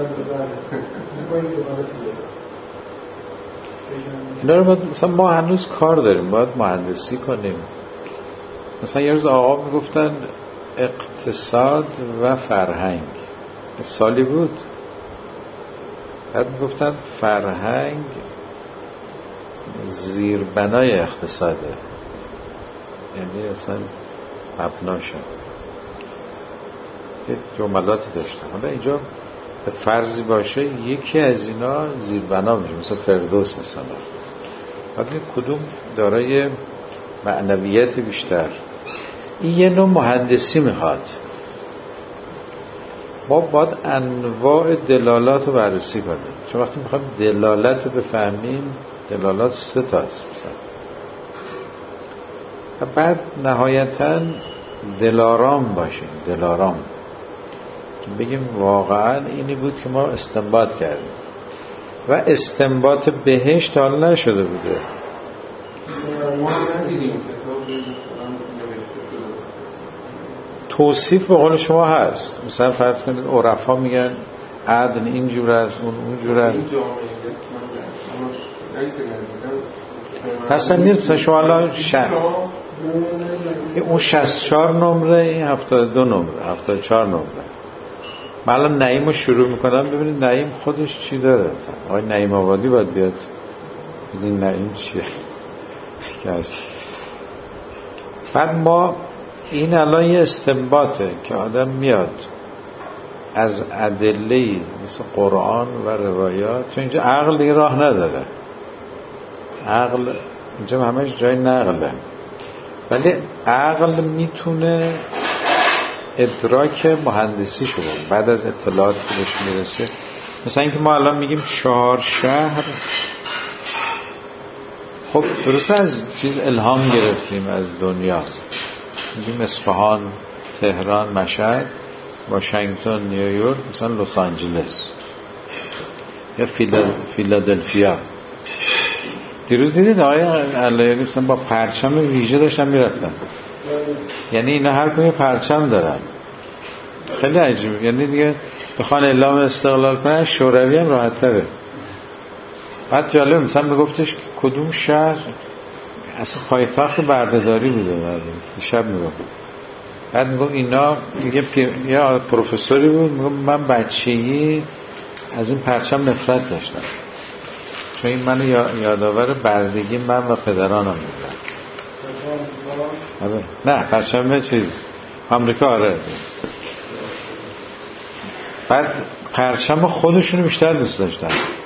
اینا رو باید مثلا ما هنوز کار داریم، باید مهندسی کنیم. مثلا یه روز آقا میگفتن اقتصاد و فرهنگ، سالی بود بعد میگفتن فرهنگ زیربنای اقتصاده، یعنی اصلا مبنا شد. یه جملاتی داشتم. حالا اینجا به فرضی باشه یکی از اینا زیربنا میشه، مثل فردوس مثلا. بعد کدوم دارای معنویت بیشتر؟ این یه نوع مهندسی میخواد. ما باید انواع دلالات رو بررسی کنیم، چون وقتی میخوایم دلالت رو بفهمیم دلالات سه تاست مثلا. و بعد نهایتاً دلارام باشیم، دلارام که بگیم واقعاً اینی بود که ما استنباط کردیم و استنباط بهشت حال نشده بوده. توصیف به قول شما هست. مثلا فرض کنید عرفا میگن عدن اینجور است، اون اونجور است. پس نیست شما الان شهر اون شصت و چهار نمره، این هفتاد و دو نمره، هفتاد و چهار نمره. من الان نعیم رو شروع میکنم، ببینید نعیم خودش چی داره. آقای نعیم آبادی باید بیاد ببینید نعیم چیه. بعد ما این الان یه استنباطه که آدم میاد از ادله‌ای مثل قرآن و روایات، چون اینجا عقل دیگه راه نداره، عقل اینجا همش جای نقله، ولی عقل میتونه ادراک مهندسی شده بعد از اطلاعات که بهش میرسه. مثلا اینکه ما الان میگیم چهار شهر، خب درسته از چیز الهام گرفتیم از دنیا، میگیم اصفهان، تهران، مشهد، واشنگتن، نیویورک، مثلا لس آنجلس یا فیلادلفیا. دیروز دیدید آقای علایقی مثلا با پرچم ویژه داشتن میرفتن، یعنی اینا هر کدوم پرچم دارن، خیلی عجیبه. یعنی دیگه بخوان اعلام استقلال کنن شوروی هم راحت تره. بعد جالب مثلا میگفتش کدوم شهر اصلا پایتخت بردهداری بوده، بعد دیشب میگفت، بعد میگفت اینا میگه پیر... یا پروفسوری بود میگفت من بچگی از این پرچم نفرت داشتم چون این منو یادآور بردگی من و پدرانم بودن. نه پرچم چیز آمریکا. آره بعد پرچم خودشونو بیشتر دوست داشتن،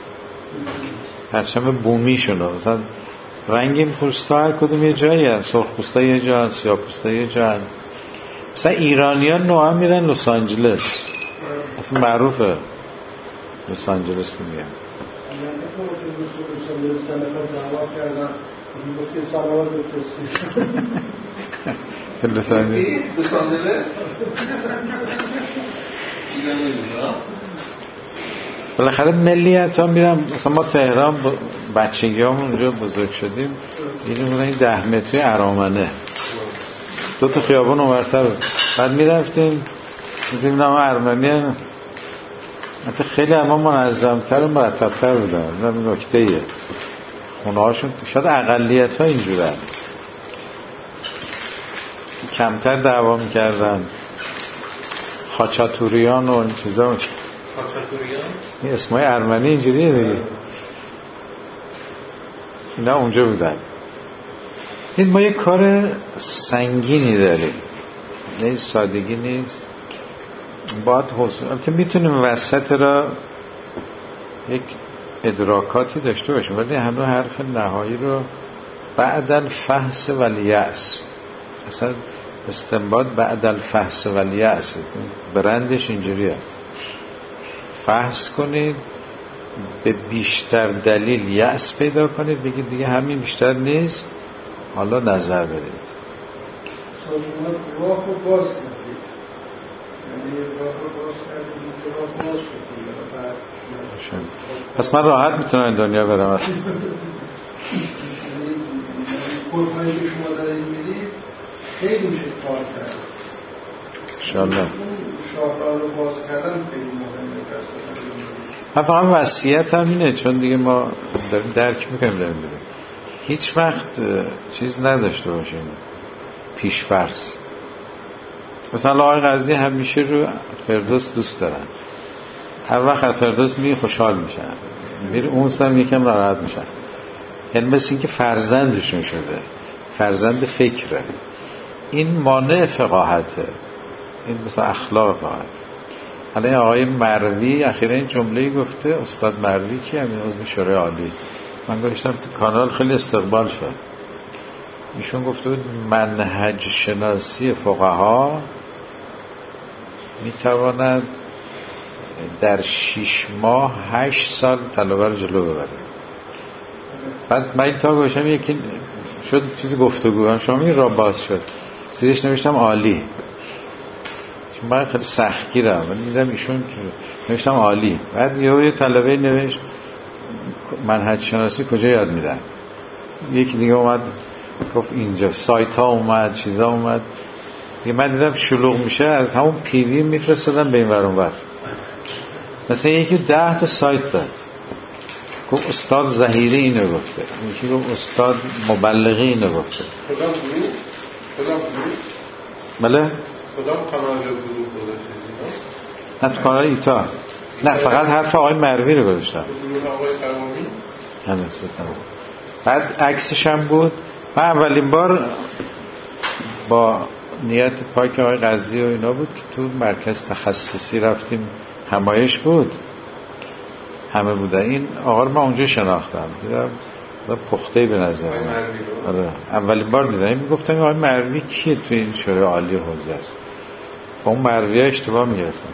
پرچم بومیشونو. مثلا رنگین پوستا هر کدوم یه جایی هست، سرخ پوستا یه جا هست، سیاه پوستا یه جا هست. مثلا ایرانیان نوعا میرن لس آنجلس، اصلا معروفه لس آنجلس میگن. لس آنجلس بالاخره ملیت ها میرم. مثلا ما تهران بچگی همون اونجا بزرگ شدیم، دیدیم این ده متری ارامنه دو تا خیابان اونورتر بود، بعد میرفتیم دیدیم نام ارمنی هم حتی خیلی اما منظمتر و مرتبتر بودن. این نکته ایه، خونه هاشون شاید اقلیت ها اینجورن، کمتر دعوا میکردن. خاچاتوریان و این چیزا. خاچاتوریان این اسمای ارمنی اینجوریه دیگه، اینا اونجا بودن. این ما یه کار سنگینی داریم، نه سادگی نیست، باید حضور البته میتونیم وسط را یک ادراکاتی داشته باشیم، ولی همه حرف نهایی رو بعد الفحص والیأس، اصلا استنباط بعد الفحص والیأس برندش اینجوریه، فحص کنید به بیشتر دلیل یأس پیدا کنید، بگید دیگه همین بیشتر نیست، حالا نظر بدید. راه رو باز کنید، یعنی راه رو باز کنید که راه باز کنید. پس من راحت میتونم این دنیا برم. خودهایی که شما دارید میدید خیلی میشه کار کرد انشاءالله. اون شاهراه رو باز کردن خیلی مهمه. من فقط وصیت هم اینه، چون دیگه ما داریم درک میکنیم داریم بریم، هیچ وقت چیز نداشته باشیم پیش‌فرض. مثلا آقای قاضی همیشه رو فردوس دوست دارن، هر وقت فردوس می خوشحال میشن، میره اون سم یکم ناراحت میشن، یعنی مثل این که فرزندشون شده، فرزند فکره. این مانع فقاهته، این مثلا اخلاق فقاهت. حالا این آقای مروی اخیرا این جمله‌ای گفته، استاد مروی که همین عضو شورای عالی، من گذاشتم تو کانال خیلی استقبال شد. ایشون گفته بود منهج شناسی فقها میتواند در شش ماه هشت سال تلاور جلو ببره. بعد من این تا گوشم یکی شد چیزی گفتگو شما این را باز شد، زیرش نوشتم عالی، چون من خیلی سختگیرم، من دیدم ایشون نوشتم عالی. بعد یه طلبه نوشت منهج شناسی کجا یاد میدن، یکی دیگه اومد گفت اینجا، سایت ها اومد، چیزا اومد دیگه. من دیدم شلوغ میشه، از همون پیوی میفرستادم به این ور اون ور. مثلا یکی ده تا سایت داد، گفت استاد ظهیری اینو گفته، یکی گفت استاد مبلغی اینو گفته. کدام گروه؟ کدام گروه؟ بله؟ کدام کانال گروه گذاشتید؟ نه تو کانال ایتا. نه فقط حرف آقای مروی رو گذاشتم. گروه آقای قوامی؟ همین ستم. بعد عکسش هم بود. من اولین بار با نیت پاک آقای قاضی و اینا بود که تو مرکز تخصصی رفتیم، همایش بود، همه بودن. این آقا رو من اونجا شناختم، دیدم پخته‌ای به نظر من. آره اولین بار دیدم. این میگفتم آقای مروی کیه تو این شورای عالی حوزه است؟ با اون مروی ها اشتباه میگرفتم.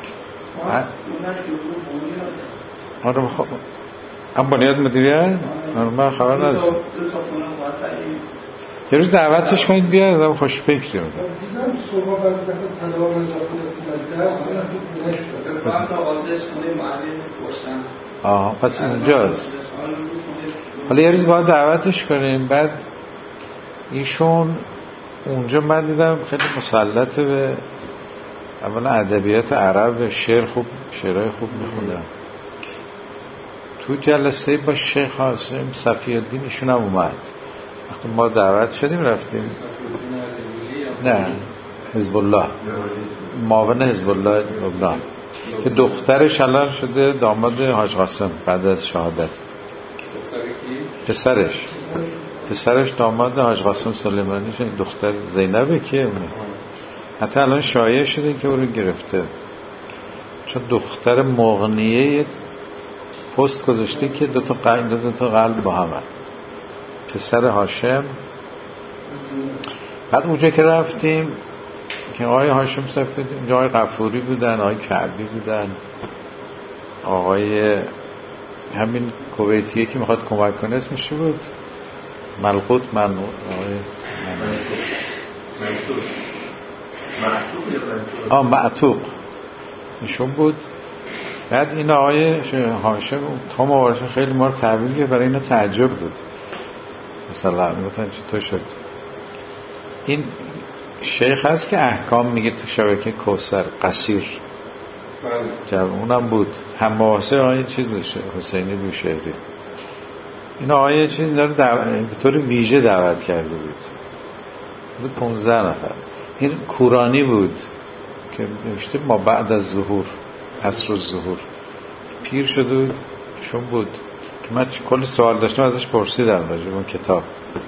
آره خب هم بنیاد مدیریت من خبر نداشتم. یه روز دعوتش کنید بیاد، آدم خوش فکری می‌کنه. دیدم صبح بعد از طلا رضا خودت درس من تو نشد. وقت آقادس خونه معلم می‌پرسن. آها پس اونجاست. حالا یه روز باید دعوتش کنیم. بعد ایشون اونجا من دیدم خیلی مسلط به اولا ادبیات عرب، شعر خوب، شعرهای خوب می‌خوندم. تو جلسه با شیخ حاسم صفی الدین ایشون هم اومد. وقتی ما دعوت شدیم رفتیم. نه حزب الله، معاون حزب الله لبنان که دخترش الان شده داماد حاج قاسم بعد از شهادت. پسرش پسرش داماد حاج قاسم سلیمانی شده. دختر زینبه کیه اونه؟ حتی الان شایعه شده که او رو گرفته، چون دختر مغنیه پست گذاشته که دو تا قلب دو تا قلب با هم، پسر هاشم. بعد اونجا که رفتیم که آقای هاشم صفی، اونجا آقای غفوری بودن، آقای کعبی بودن، آقای همین کویتیه که میخواد کمک کنه اسمش چی بود؟ ملقوت من آقای آه معتوق ایشون بود. بعد این آقای هاشم تا مبارشه خیلی ما رو تحویل گرفت، برای اینا تعجب بود. مثلا میگفتن چطور شد؟ این شیخ هست که احکام میگه تو شبکه کوثر قصیر جب اونم بود، هم واسه آقای چیز بشه حسینی بوشهری. این آقای چیز داره به طور ویژه دعوت کرده بود، بود پونزده نفر. این کورانی بود که نوشته ما بعد از ظهور، عصر الظهور، پیر شده بود شون بود که من کلی سوال داشتم ازش پرسیدم راجع به اون کتاب.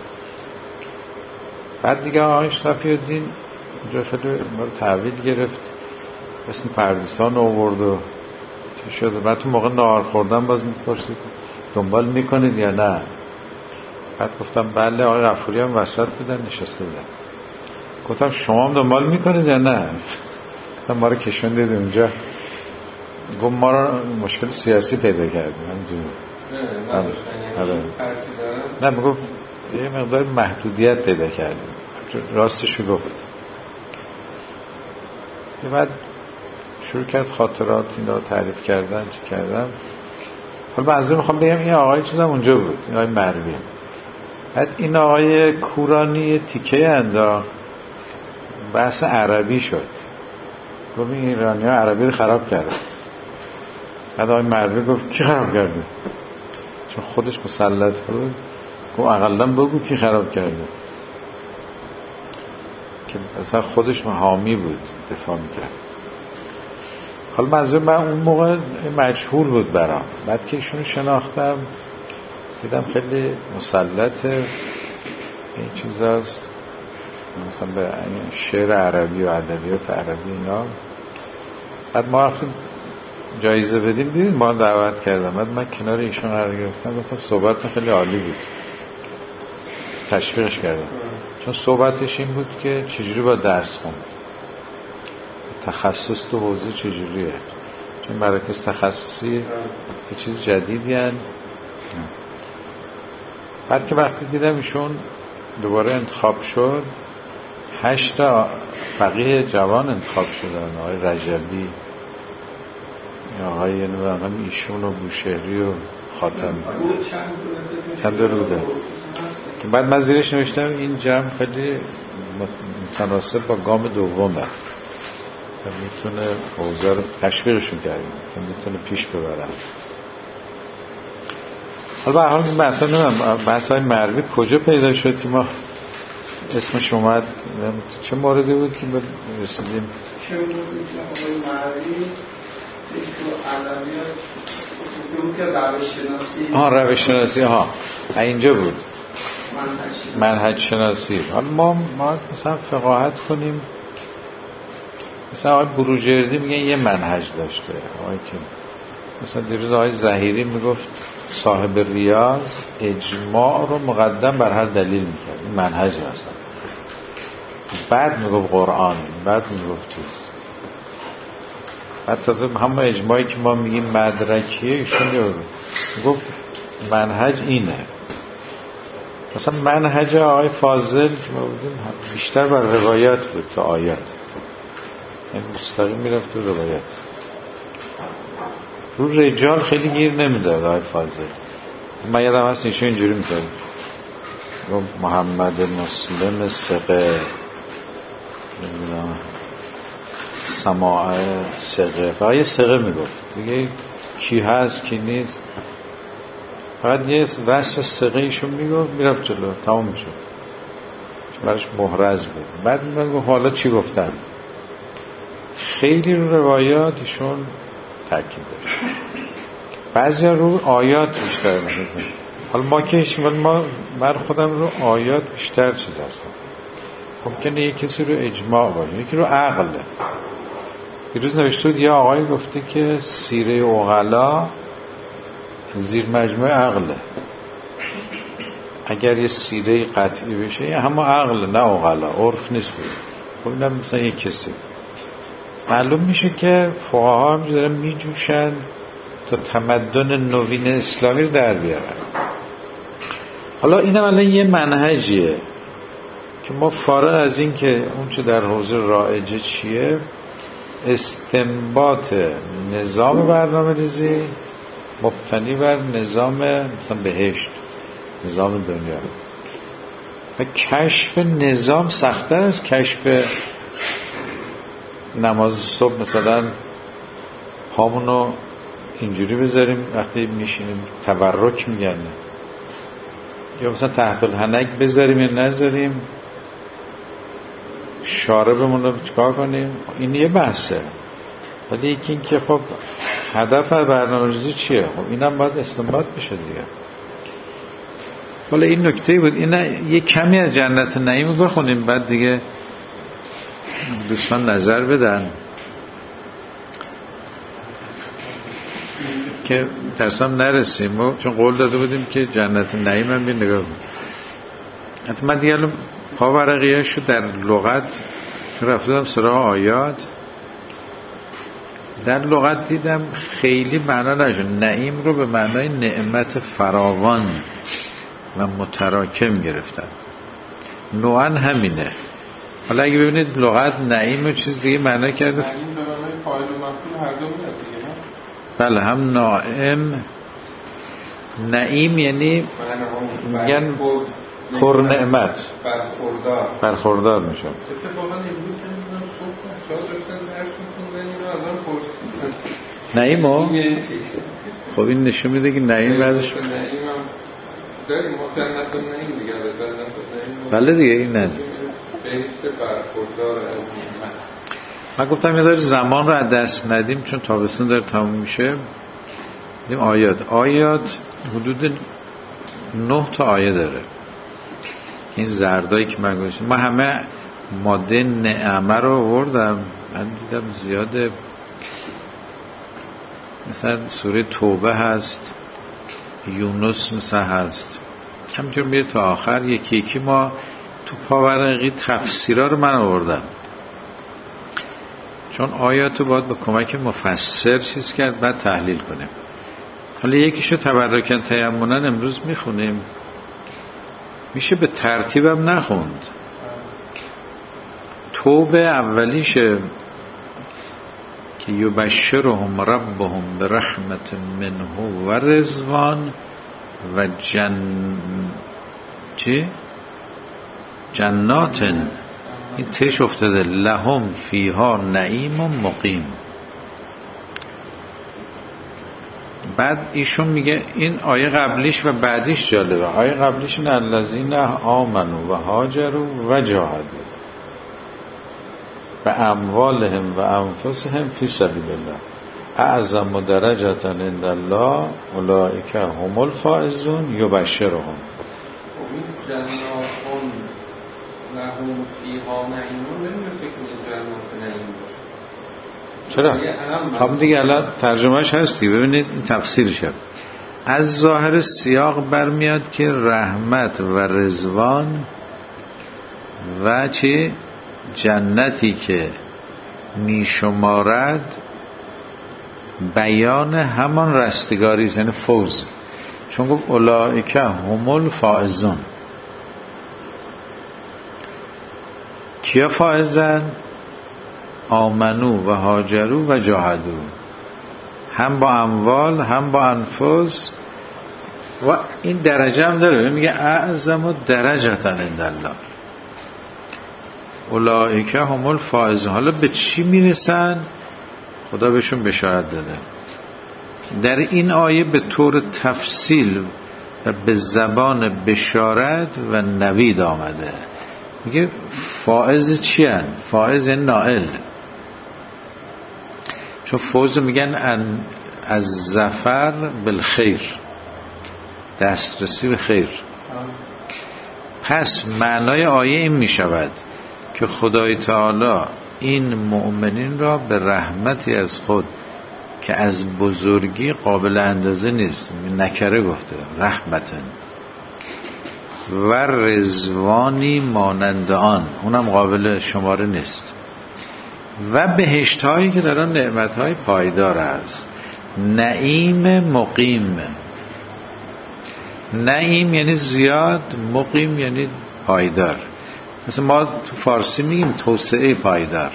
بعد دیگه آقای صفی الدین اونجا خیلی ما رو تحویل گرفت، اسم پردیسان آورد و چی شده. بعد تو موقع نهار خوردن باز میپرسید دنبال میکنید یا نه. بعد گفتم بله. آقای غفوری هم وسط بودن نشسته بودن. گفتم شما هم دنبال میکنید یا نه؟ گفتم ما رو کشوندید اونجا. گفت ما رو مشکل سیاسی پیدا کردیم. نه نه نه میگفت یه مقدار محدودیت پیدا کردیم. راستشو گفت. بعد شروع کرد خاطرات اینا تعریف کردن چی کردن. حالا بعضی میخوام بگم این آقای چیزم اونجا بود، این آقای مروی. بعد این آقای کورانی تیکه انداخت، بحث عربی شد. گفت این ایرانی ها عربی رو خراب کرده. بعد آقای مروی گفت کی خراب کرده؟ چون خودش مسلط بود. گفت اقلا بگو کی خراب کرده، که اصلا خودش حامی بود، دفاع میکرد. حالا منظور من اون موقع مجهول بود برام. بعد که ایشونو شناختم دیدم خیلی مسلطه این چیز هست، مثلا به شعر عربی و ادبیات عربی اینا. بعد ما رفتیم جایزه بدیم، دیدیم ما دعوت کردم. بعد من کنار ایشون قرار گرفتم، گفتم صحبت خیلی عالی بود، تشویقش کردم. چون صحبتش این بود که چجوری با درس خوند، تخصص تو حوزه چجوریه، چون مراکز تخصصی یه چیز جدیدی هن. بعد که وقتی دیدم ایشون دوباره انتخاب شد، هشتا فقیه جوان انتخاب شدن، آقای رجبی، آقای نمیدونم ایشون و بوشهری و خاتم، چند دو روده. بعد من زیرش نوشتم این جمع خیلی متناسب با گام دومه و میتونه حوزه رو تشویقشون کردیم که میتونه پیش ببرن. حالا به هر حال این بحثا نمیم بحث های مروی کجا پیدا شد که ما اسمش اومد، چه موردی بود که رسیدیم؟ چه موردی که آقای مروی تو علمیات اون که روش شناسی ها روش شناسی ها اینجا بود، منهج شناسی. حالا ما ما مثلا فقاهت کنیم، مثلا آقای بروجردی میگن یه منهج داشته، آقای که مثلا دیروز آقای ظهیری میگفت صاحب ریاض اجماع رو مقدم بر هر دلیل میکرد، این منهج مثلا. بعد میگفت قرآن، بعد میگفت چیز، بعد تازه همه اجماعی که ما میگیم مدرکیه ایشون گفت منهج اینه. مثلا منهج آقای فاضل که ما بودیم بیشتر بر روایات بود تا آیات، این مستقیم میرفت تو روایات. رو رجال خیلی گیر نمیداد آقای فاضل. من یادم هست ایشون اینجوری میکرد، محمد مسلم ثقه، سماعه ثقه، فقط یه ثقه میگفت دیگه، کی هست کی نیست، فقط یه وصف ثقه ایشون میگفت میرفت جلو، تمام میشد، براش محرز بود. بعد میگفت حالا چی گفتن. خیلی رو روایات ایشون تاکید داشت، بعضی رو آیات بیشتر میگفت. حالا ما که ایشون، ولی ما من خودم رو آیات بیشتر چیز هستم. ممکنه یک کسی رو اجماع باشه، یکی رو عقله. یه روز نوشته بود یه آقای گفته که سیره عقلا زیر مجموعه عقله، اگر یه سیره قطعی بشه یه همه عقله نه عقلا، عرف نیست. خب اینم مثلا یک کسی معلوم میشه که فقها هم دارن میجوشن تا تمدن نوین اسلامی رو در بیارن. حالا اینم الان یه منهجیه که ما فارغ از این که اون چه در حوزه رایجه چیه، استنباط نظام برنامه ریزی مبتنی بر نظام مثلا بهشت، نظام دنیا، و کشف نظام سخت‌تر از کشف نماز صبح. مثلا پامونو اینجوری بذاریم وقتی میشینیم تبرک میگن، یا مثلا تحت الحنک بذاریم یا نذاریم، شاربمون رو چیکار کنیم، این یه بحثه. ولی یکی این که خب هدف برنامه‌ریزی چیه، خب اینم باید استنباط بشه دیگه. حالا این نکته بود. این یه کمی از جنت نعیم رو بخونیم بعد دیگه دوستان نظر بدن که ترسم نرسیم، چون قول داده بودیم که جنت نعیم هم بین نگاه بود. حتی من دیگه پاورقیه شو در لغت رفتم سراغ آیات، در لغت دیدم خیلی معنا نشد. نعیم رو به معنای نعمت فراوان و متراکم گرفتن، نوعا همینه. حالا اگه ببینید لغت نعیم و چیز دیگه معنا کرده، نعیم به معنای فاعل و مفعول هر دو میاد دیگه. بله، هم نائم، نعیم یعنی میگن پر نعمت، برخوردار برخوردار میشه. اتفاقا امروز نمیدونم صبح شاد داشتن درس می‌خوندن اینو ازم پرسیدن نعیمو، خب این نشون میده که نعیم بعضش نعیم هم داریم، جنت نعیم دیگه، جنت نعیم بله دیگه، این نه بهشت برخوردار از نعمت. من گفتم یه داری زمان رو از دست ندیم، چون تابستون داره تموم میشه. دیدیم آیات آیات حدود نه تا آیه داره. این زردایی که من گوشتم، من همه ماده نعمه رو آوردم، من دیدم زیاده. مثلا سوره توبه هست، یونس مثلا هست، همینطور میره تا آخر. یکی یکی ما تو پاورقی تفسیرها رو من آوردم، چون آیاتو باید با کمک مفسر چیز کرد بعد تحلیل کنیم. حالا یکیشو تبرکن تیمونن امروز میخونیم، میشه به ترتیبم نخوند. توبه اولیشه که یبشرهم ربهم برحمت منه و رضوان و جن چی؟ جناتن، این تش افتاده، لهم فیها نعیم و مقیم. بعد ایشون میگه این آیه قبلیش و بعدیش جالبه. آیه قبلیش این الذین آمنوا و هاجروا و جاهدوا و اموالهم و انفسهم فی سبیل الله اعظم درجة عند الله اولئک هم الفائزون یبشرهم. جنات لهم فیها نعیم نمیشه که جنات نعیم باشه. چرا؟ خب دیگه الان ترجمهش هستی، ببینید این تفسیرشه. از ظاهر سیاق برمیاد که رحمت و رضوان و چی؟ جنتی که می شمارد بیان همان رستگاری، یعنی فوز. چون گفت اولئک هم الفائزون، کیا فائزن؟ آمنو و هاجرو و جاهدو، هم با اموال هم با انفس. و این درجه هم داره، میگه اعظم و درجتا عند الله اولئک هم الفائزون. حالا به چی میرسن؟ خدا بهشون بشارت داده. در این آیه به طور تفصیل و به زبان بشارت و نوید آمده. میگه فائز چی هن؟ فائز یعنی نائل. چون فوز میگن از ظفر بالخیر، دسترسی به خیر. پس معنای آیه این میشود که خدای تعالی این مؤمنین را به رحمتی از خود که از بزرگی قابل اندازه نیست، نکره گفته، رحمتن و رضوانی مانند آن، اونم قابل شماره نیست، و بهشت هایی که در آن نعمت های پایدار است. نعیم مقیم. نعیم یعنی زیاد، مقیم یعنی پایدار. مثلا ما تو فارسی میگیم توسعه پایدار.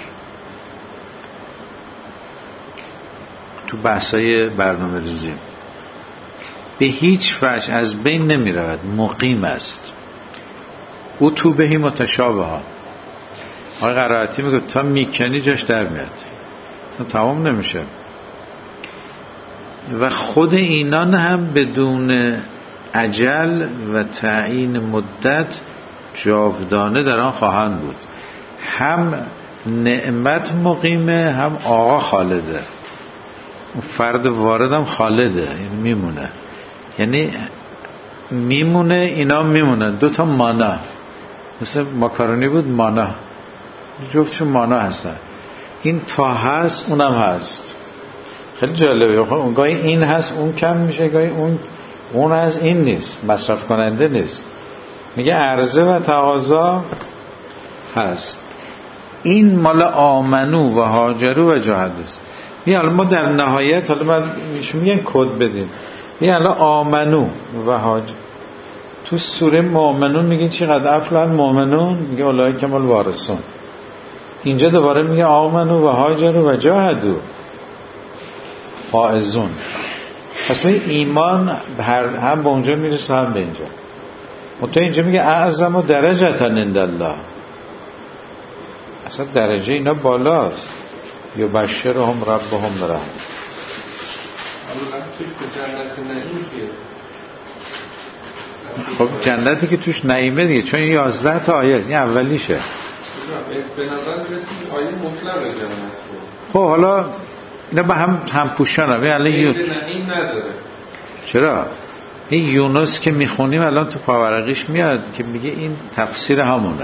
تو بحثای برنامه ریزی به هیچ وجه از بین نمی رود، مقیم است. او تو بهی متشابه ها. آقای قرائتی میگه تا میکنی جاش در میاد، اصلا تمام نمیشه. و خود اینان هم بدون اجل و تعیین مدت جاودانه در آن خواهند بود. هم نعمت مقیمه، هم آقا خالده. اون فرد وارد هم خالده، یعنی میمونه، یعنی میمونه، اینا میمونه. دو تا مانا، مثل ماکارونی بود مانا، جفتشون مانا هستن. این تا هست اونم هست. خیلی جالبه. اون گاهی این هست اون کم میشه، گاهی اون اون از این نیست، مصرف کننده نیست. میگه عرضه و تقاضا هست. این مال آمنو و هاجرو و جاهدو است. میگه الان ما در نهایت، حالا من میشون میگن کد بدیم، میگه الان آمنو و هاجرو. تو سوره مؤمنون میگه چقدر افلح المؤمنون، میگه اولئک هم الوارثون. اینجا دوباره میگه آمنو و هاجرو و جاهدو فائزون. پس میگه ایمان هم به اونجا میرسه هم به اینجا. منتها اینجا میگه اعظم و درجتا عند الله. اصلا درجه اینا بالاست. یا بشرهم ربهم برحمت. خب جنتی که توش نعیمه دیگه، چون این یازده تا آیه، این اولیشه. به نظر میاد آیه مطلق جنت. خب حالا اینا با هم هم پوشانه. الان یو... نعیم نداره. چرا؟ این یونس که میخونیم الان تو پاورقیش میاد که میگه این تفسیر همونه.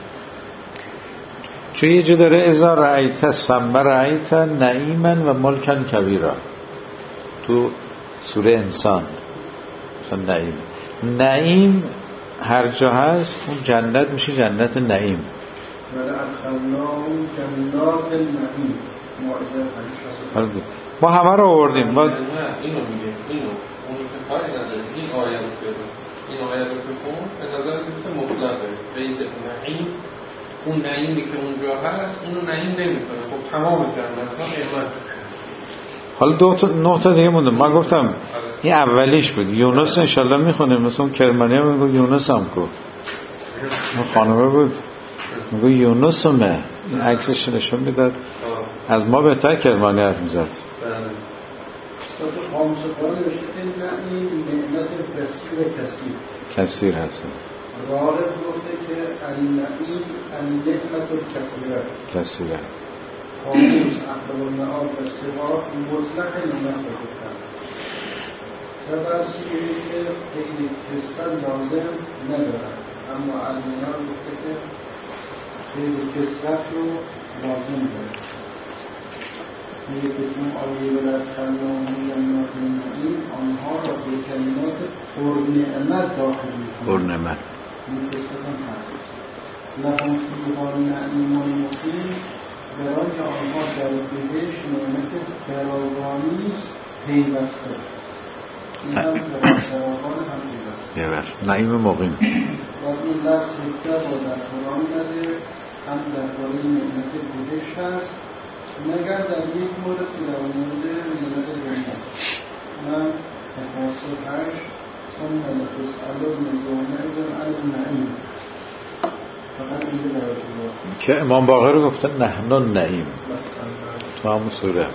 چون یه جا داره اذا رأیت ثم رأیت نعیما و ملکا کبیرا، تو سوره انسان مثلا نعیم. نعیم هر جا هست اون جنت میشه جنت نعیم. ما همه رو آوردیم. ما اینو میگه، اینو اون که کاری نداره. این آیه رو که این آیه رو که خون به نظر میاد مطلقه. قید نعیم، اون نعیمی که اونجا هست اونو نعیم نمیکنه. خب تمام جنت ها قیمت. حالا دو تا نه تا دیگه مونده. من گفتم این اولیش بود. یونس انشالله میخونه، مثلا اون کرمانی هم میگه یونس هم کو. اون خانمه بود میگه یونس همه. این عکسش نشون میداد از ما بهتر کرمانی حرف میزد. بله. تو خاموش قرآن نوشته که این نعمت کثیر کثیر کثیر هست. راهب گفته که النعیم النعمت الکثیره کثیره. خاموش اخلاق المعاد و سبا مطلق نعمت بگفتن. و برسی بگید که خیلی کسر لازم ندارن، اما النعیم گفته که خیلی کسرت رو لازم دارن. میگه که اون آیه ولد کلام جنات النعیم آنها را به کلمات پرنعمت داخل میکنه. پرنعمت متاسفم هست. لهم فیها نعیم مقیم، برای آنها در بهشت نعمت فراوانی است پیوسته. این هم فراوان هم پیوسته. پیوسته. نعیم مقیم. و این لفظ هفته با در قرآن داده هم درباره نعمت بودش هست مگر در یک مورد که در مورد نعمت دنیا من تفاصل هشت ثم لتسألن یومئذ عن النعیم فقط اینجا در آورده که امام باقر گفته نحن النعیم تو همون سوره.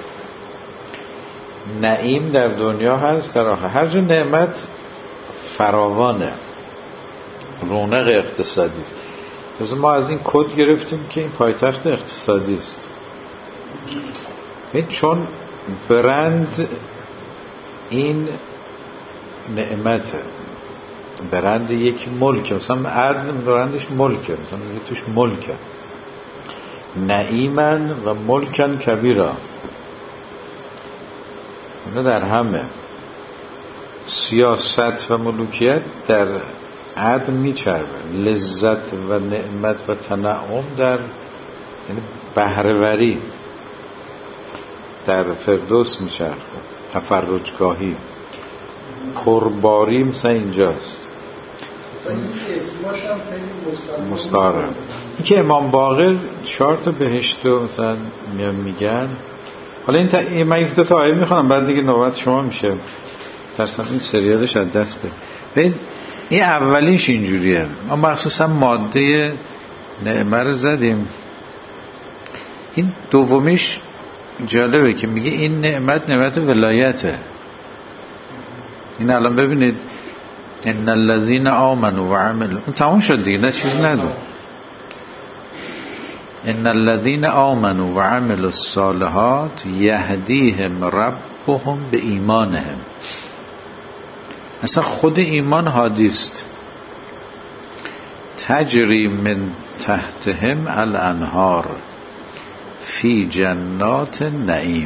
نعیم در دنیا هست، در آخر هر جا نعمت فراوانه، رونق اقتصادی است. پس ما از این کد گرفتیم که این پایتخت اقتصادی است. این چون برند این نعمته، برند یک ملک، مثلا عدل برندش ملکه، مثلا میگه توش ملکه، نعیمن و ملکن کبیرا، نه در همه. سیاست و ملوکیت در عدل میچربه، لذت و نعمت و تنعم در یعنی بهره‌وری در فردوس میچربه، تفرجگاهی، پرباری مثلا اینجاست مستعاره. این که امام باقر چهار تا بهشت مثلا میگن. حالا این, تا... این من یک دو تا آیه میخونم بعد دیگه نوبت شما میشه، درستم این سریالش از دست بده. ببین این اولیش اینجوریه، ما مخصوصا ماده نعمه رو زدیم. این دومیش جالبه که میگه این نعمت نعمت ولایته. این الان ببینید ان الذين آمنوا وعملوا، اون تموم شد دیگه، نه چیز نداره. ان الذين آمنوا وعملوا الصالحات يهديهم ربهم بإيمانهم. اصلا خود ایمان هادی است. تجری من تحتهم الانهار فی جنات نعیم.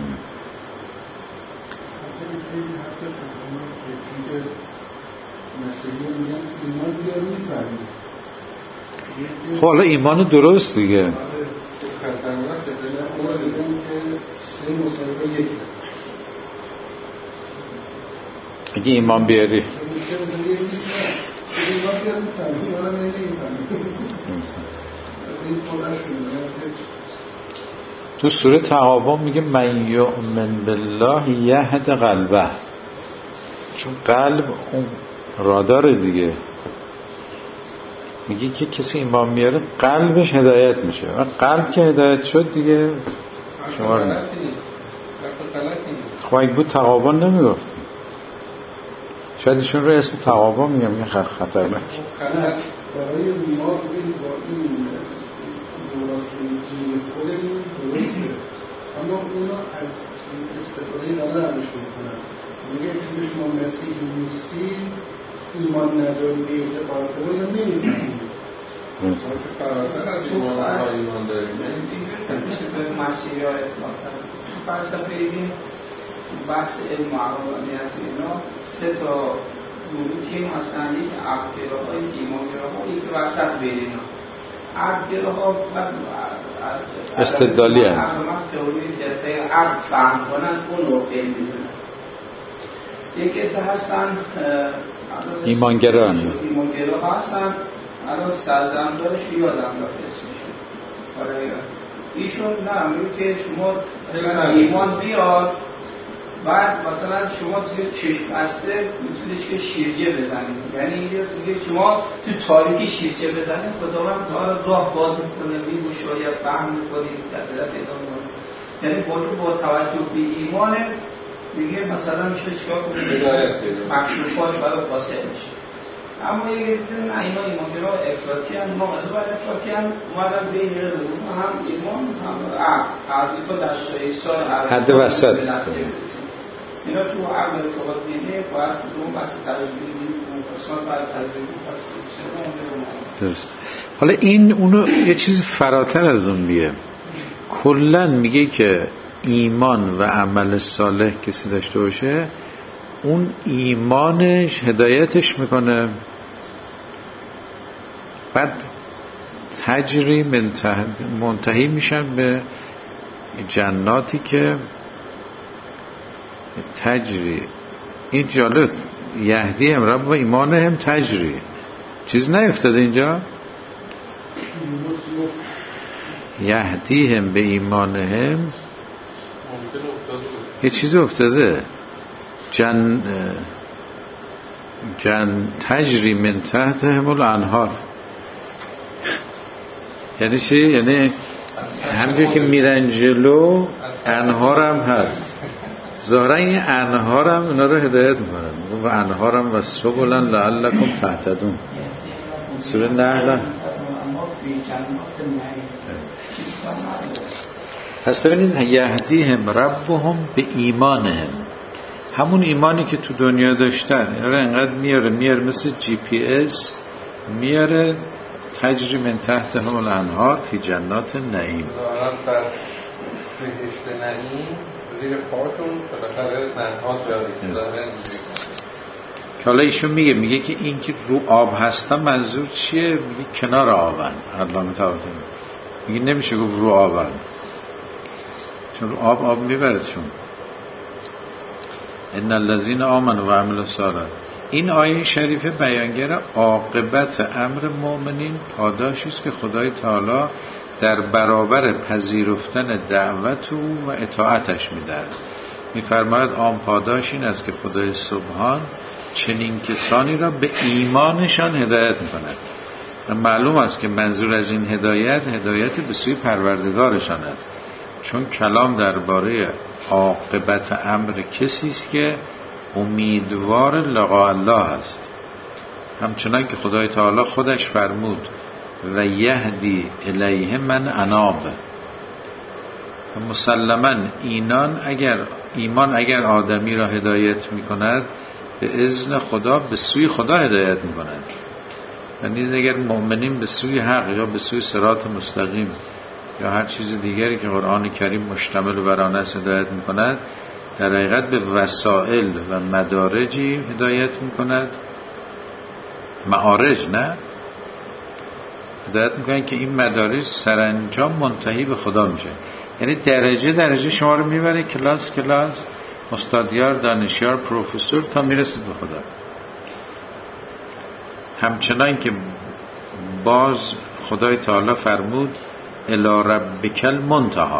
خب حالا ایمان درست دیگه. اگه ایمان بیاری تو سوره تغابن میگه من یؤمن بالله یهد قلبه، چون قلب اون رادار دیگه. میگه که کسی ایمان میاره قلبش هدایت میشه و قلب که هدایت شد دیگه شما رو نمید. خب اگه بود تغابن نمیگفتیم، شاید ایشون رو اسم تغابن میگم، میگه خطرناک. برای ما با این دورات خودمون درسته، اما اونا از استفاده نداره ازش میکنن. میگه که شما مسیحی نیستی، ایمان نداری، به اعتقاد کنی یا نمیفهمی. فراتر از ایمان ها ایمان داریم میشه به مسیحی ها اعتقاد کنیم. تو فلسفه این بحث علم و عقلانیت اینا سه تا گروه هستن، یک عقل‌گراها، یک ایمان‌گراها، یک وسط بین اینا. عقل‌گراها استدلالی هستند. از تئوری که از عقل فهم کنن اون رو علم میدونن. یک عده هستن ایمانگران، ایمانگرا هستن. الان سردم دارش یادم رفت اسمشون. برای ایشون نه میگه که شما مثلا ایمان بیاد، بعد مثلا شما توی چشم بسته میتونید که شیرجه بزنید، یعنی میگه شما تو تاریکی شیرجه بزنید خداوند تا راه باز میکنه، میگوشه فهم میکنید تذکرت ادامه کنید. یعنی با با توجه به ایمان میگه مثلا میشه چیکار کنید مخلوقات برای فاسد میشه. اما یه نه اینا ایمانگرا افراطی هم، ما از بعد افراطی هم اومدن بین دوم هم ایمان هم عقل عقل تا داشته سال حد وسط اینا تو عقل ارتباط دینی باعث دوم بحث تجربی قسمت بعد تجربی پس درست. حالا این اونو یه چیز فراتر از اون بیه، کلن میگه که ایمان و عمل صالح کسی داشته باشه اون ایمانش هدایتش میکنه، بعد تجری منتهی, منتهی میشن به جناتی که تجری. این جالب یهدی هم رب و ایمان هم تجری، چیز نیفتاده اینجا. یهدیهم به ایمانهم یه چیزی افتاده جن جن تجری من تحتهم الانهار. یعنی چی؟ یعنی همجور که میرن جلو انهار هم هست، ظاهرا این انهار هم اونا رو هدایت میکنن و انهار هم و سبلا لعلکم تهتدون. سوره نحل. پس ببینید یهدیهم ربهم به ایمانهم، همون ایمانی که تو دنیا داشتن اینا رو انقدر میاره میاره مثل جی پی اس میاره تجری من تحتهم الانهار فی جنات نعیم. در بهشت نعیم زیر پاشون بالاخره نهرها جاری داره. حالا ایشون میگه میگه که این که رو آب هستن منظور چیه؟ میگه کنار آبن. علامه طباطبایی میگه نمیشه گفت رو آبن، چون رو آب آب میبردشون. ان الذين آمنوا و عملوا الصالحات. این آیه شریفه بیانگر عاقبت امر مؤمنین، پاداشی است که خدای تعالی در برابر پذیرفتن دعوت او و اطاعتش می‌دهد. می‌فرماید آن پاداش این است که خدای سبحان چنین کسانی را به ایمانشان هدایت می‌کند. معلوم است که منظور از این هدایت هدایت به سوی پروردگارشان است، چون کلام درباره عاقبت امر کسی است که امیدوار لقاء الله است، همچنان که خدای تعالی خودش فرمود و یهدی الیه من اناب. مسلماً اینان اگر ایمان اگر آدمی را هدایت می کند به اذن خدا به سوی خدا هدایت می کند. و نیز اگر مؤمنین به سوی حق یا به سوی صراط مستقیم یا هر چیز دیگری که قرآن کریم مشتمل بر آن است هدایت می کند، در حقیقت به وسائل و مدارجی هدایت می کند، معارج نه هدایت می کند که این مدارج سرانجام منتهی به خدا میشه. یعنی درجه درجه شما رو میبره کلاس کلاس، استادیار، دانشیار، پروفسور تا میرسید به خدا. همچنان که باز خدای تعالی فرمود الی ربک المنتهی.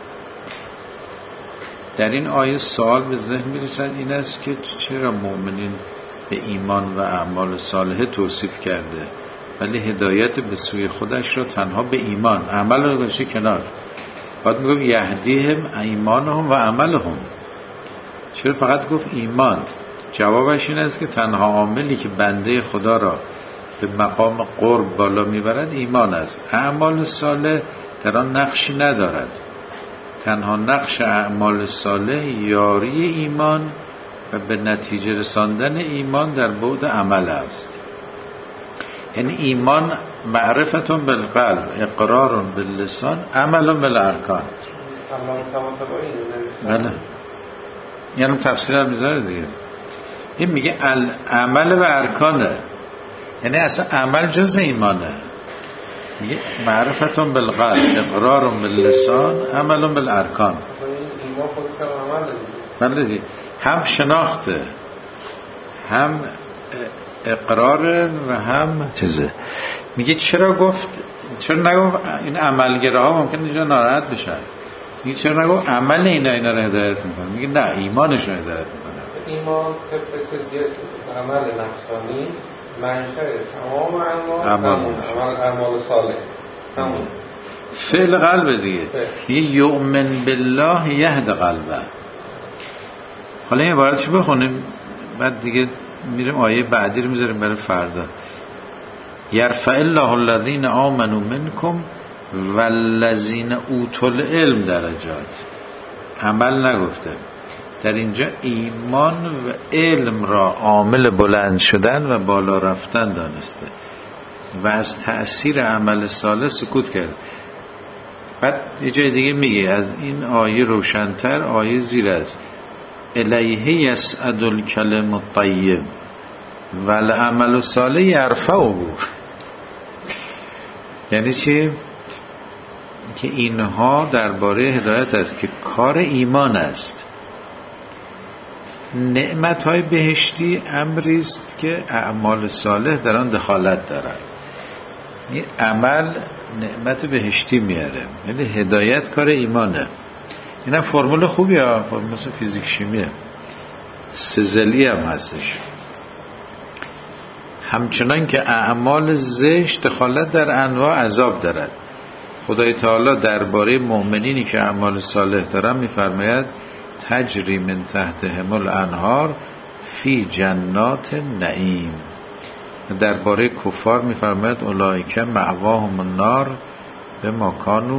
در این آیه سوال به ذهن میرسد این است که چرا مؤمنین به ایمان و اعمال صالحه توصیف کرده ولی هدایت به سوی خودش را تنها به ایمان، عمل رو گذاشته کنار. بعد میگفت یهدیهم ایمانهم و عملهم. چرا فقط گفت ایمان؟ جوابش این است که تنها عاملی که بنده خدا را به مقام قرب بالا میبرد ایمان است. اعمال صالح در آن نقشی ندارد. تنها نقش اعمال صالح یاری ایمان و به نتیجه رساندن ایمان در بعد عمل است. یعنی ایمان معرفتون بالقلب، اقرار باللسان، عمل بالارکان. بله، یعنی تفسیر هم میذاره دیگه. این میگه عمل و ارکانه، یعنی اصلا عمل جز ایمانه. میگه معرفتون بالقلب، اقرار باللسان، عمل بالارکان. ایمان خود کم عمل دیگه. هم شناخته، هم اقرار و هم چیزه. میگه چرا گفت چرا نگفت این عملگراها ممکن اینجا ناراحت بشن، میگه چرا نگفت عمل اینا اینا رو هدایت میکنه؟ میگه نه، ایمانش رو هدایت میکنه. ایمان طبق کلیت عمل نفسانی منشأ تمام اعمال عمل اعمال صالح همون فعل قلب دیگه. یه یؤمن بالله یهد قلبه. حالا این عبارتش بخونیم بعد دیگه میریم آیه بعدی رو میذاریم برای فردا. یرفع الله الذین آمنوا منکم والذین اوتوا العلم درجات. عمل نگفته در اینجا، ایمان و علم را عامل بلند شدن و بالا رفتن دانسته و از تأثیر عمل صالح سکوت کرد. بعد یه جای دیگه میگه از این آیه روشن‌تر آیه زیر است الیه یسعد الکلم الطیب والعمل الصالح یرفعه. یعنی چی؟ که اینها درباره هدایت است که کار ایمان است. نعمت‌های بهشتی امری است که اعمال صالح در آن دخالت دارند. این عمل نعمت بهشتی میاره. یعنی هدایت کار ایمانه. اینم فرمول خوبیه، فرمول مثل فیزیک شیمیه، سزلی هم هستش. همچنان که اعمال زشت دخالت در انواع عذاب دارد. خدای تعالی درباره مؤمنینی که اعمال صالح دارن میفرماید تجری من تحتهم الانهار فی جنات نعیم. درباره کفار میفرماید اولئک مأواهم النار بما کانوا.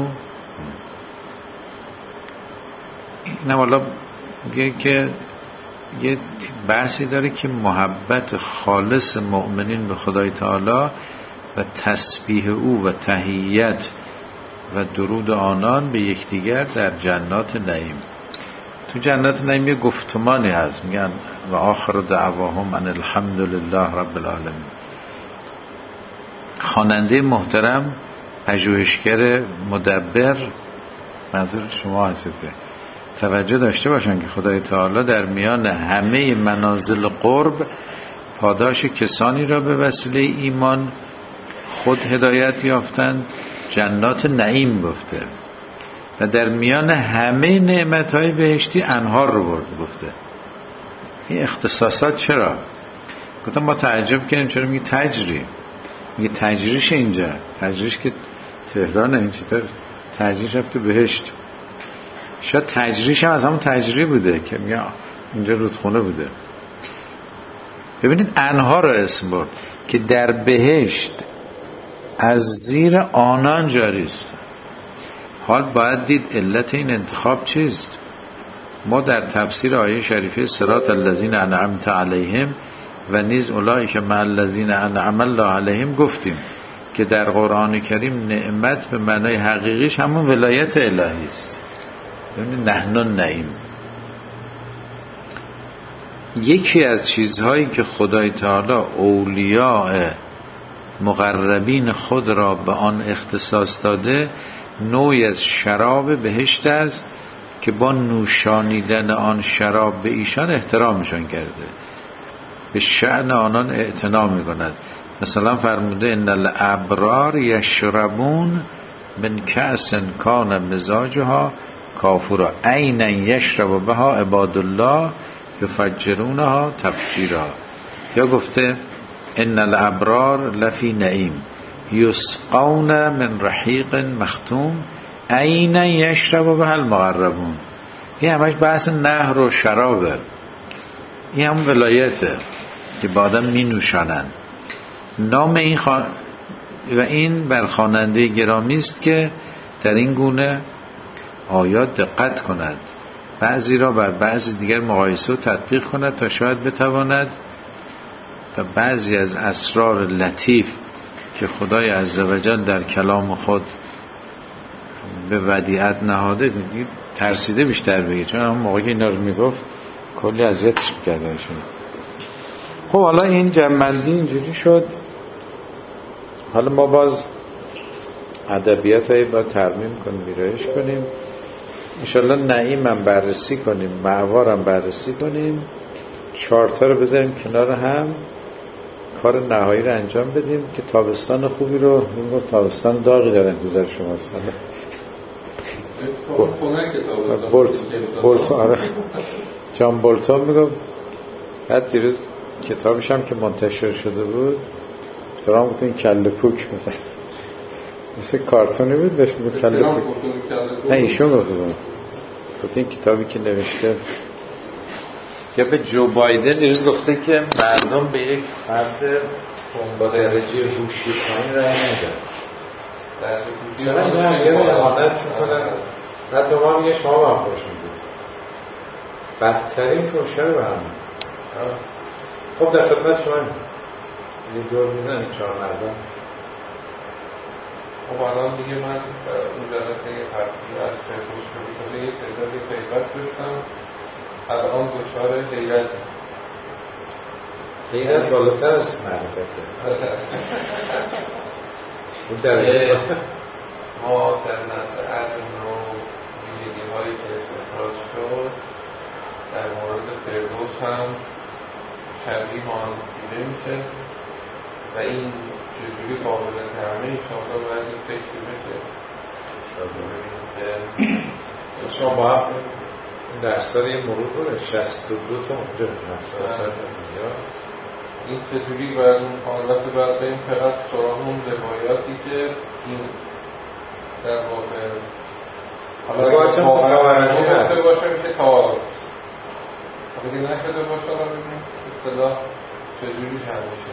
اینم حالا میگه که یه بحثی داره که محبت خالص مؤمنین به خدای تعالی و تسبیح او و تحیت و درود آنان به یکدیگر در جنات نعیم. تو جنات نعیم یه گفتمانی هست، میگن و آخر دعواهم ان الحمد لله رب العالمین. خواننده محترم پژوهشگر مدبر منظور شما هسته توجه داشته باشن که خدای تعالی در میان همه منازل قرب پاداش کسانی را به وسیله ایمان خود هدایت یافتند جنات نعیم گفته و در میان همه نعمتهای بهشتی انهار رو برد گفته. این اختصاصات چرا؟ گفتم ما تعجب کردیم چرا میگه تجری، میگه تجریش اینجا، تجریش که تهران این چطور تجریش رفته بهشت. شاید تجریش هم از همون تجری بوده که میگه اینجا رودخونه بوده. ببینید انهار رو اسم برد که در بهشت از زیر آنان جاری است. حال باید دید علت این انتخاب چیست. ما در تفسیر آیه شریفه صراط الذین انعمت علیهم و نیز اولئک مع الذین انعم الله علیهم گفتیم که در قرآن کریم نعمت به معنای حقیقیش همون ولایت الهی است. ببینید نحن النعیم. یکی از چیزهایی که خدای تعالی اولیاء مقربین خود را به آن اختصاص داده نوعی از شراب بهشت است که با نوشانیدن آن شراب به ایشان احترامشان کرده، به شأن آنان اعتنا می‌کند. مثلا فرموده ان الابرار یشربون من کأس کان مزاجها کافورا عینا یشرب بها عباد الله یفجرونها تفجیرا. یا گفته ان الابرار لفی نعیم یسقون من رحیق مختوم عینا یشرب بها المقربون. این همش بحث نهر و شرابه. این هم ولایته که با آدم می نوشانن. نام این خان... و این بر خواننده گرامی است که در این گونه آیات دقت کند، بعضی را بر بعضی دیگر مقایسه و تطبیق کند تا شاید بتواند و بعضی از اسرار لطیف که خدای عزوجل در کلام خود به ودیعت نهاده ترسیده بیشتر بگه، چون همون موقعی که اینا رو میگفت کلی اذیتش می‌کردن. خب حالا این جمع‌بندی اینجوری شد. حالا ما باز ادبیات هایی با ترمیم کنیم، ویرایش کنیم، انشالله نعیم هم بررسی کنیم، معوار هم بررسی کنیم، چارتا رو بذاریم کنار هم، کار نهایی رو انجام بدیم که تابستان خوبی رو میگم. تابستان داغی در انتظار شماست. بولت بولت آره جان بولتون میگم. بعد دیروز کتابش هم که منتشر شده بود احترام گفتن کله پوک مثلا مثل کارتونی بود داشت بود کله پوک. نه ایشون گفته بود گفت این کتابی که نوشته که به جو بایدن دیروز گفته که مردم به یک فرد با درجه هوشی پایین رای نمیدن. چرا این هم یه اعانت میکنن. بعد به ما میگه شما با هم خوش میدید. بدترین فروشه رو به هم. خب در خدمت شما یه دور میزنیم چهار مردم. خب الان دیگه من اون جلسه فرقی از فردوس کنید یه تعدادی غیبت داشتم، الان دچار حیرت حیرت بالاتر از معرفته. اون درجه ما در نظر علم و ویژگی هایی که استخراج شد در مورد فردوس هم شبیه آن دیده میشه و و این چجوری قابل تحمل انشاءالله باید این فکر بشه. شما با هم این درس‌ها یه مرور کنه شصت و دو تا اونجا این چطوری باید اون حالت باید بریم فقط سراغ اون روایاتی که این در واقع حالا اگه واقعا نشده باشه میشه تعارض، اگه نشده باشه را ببینیم اصطلاح چجوری هم میشه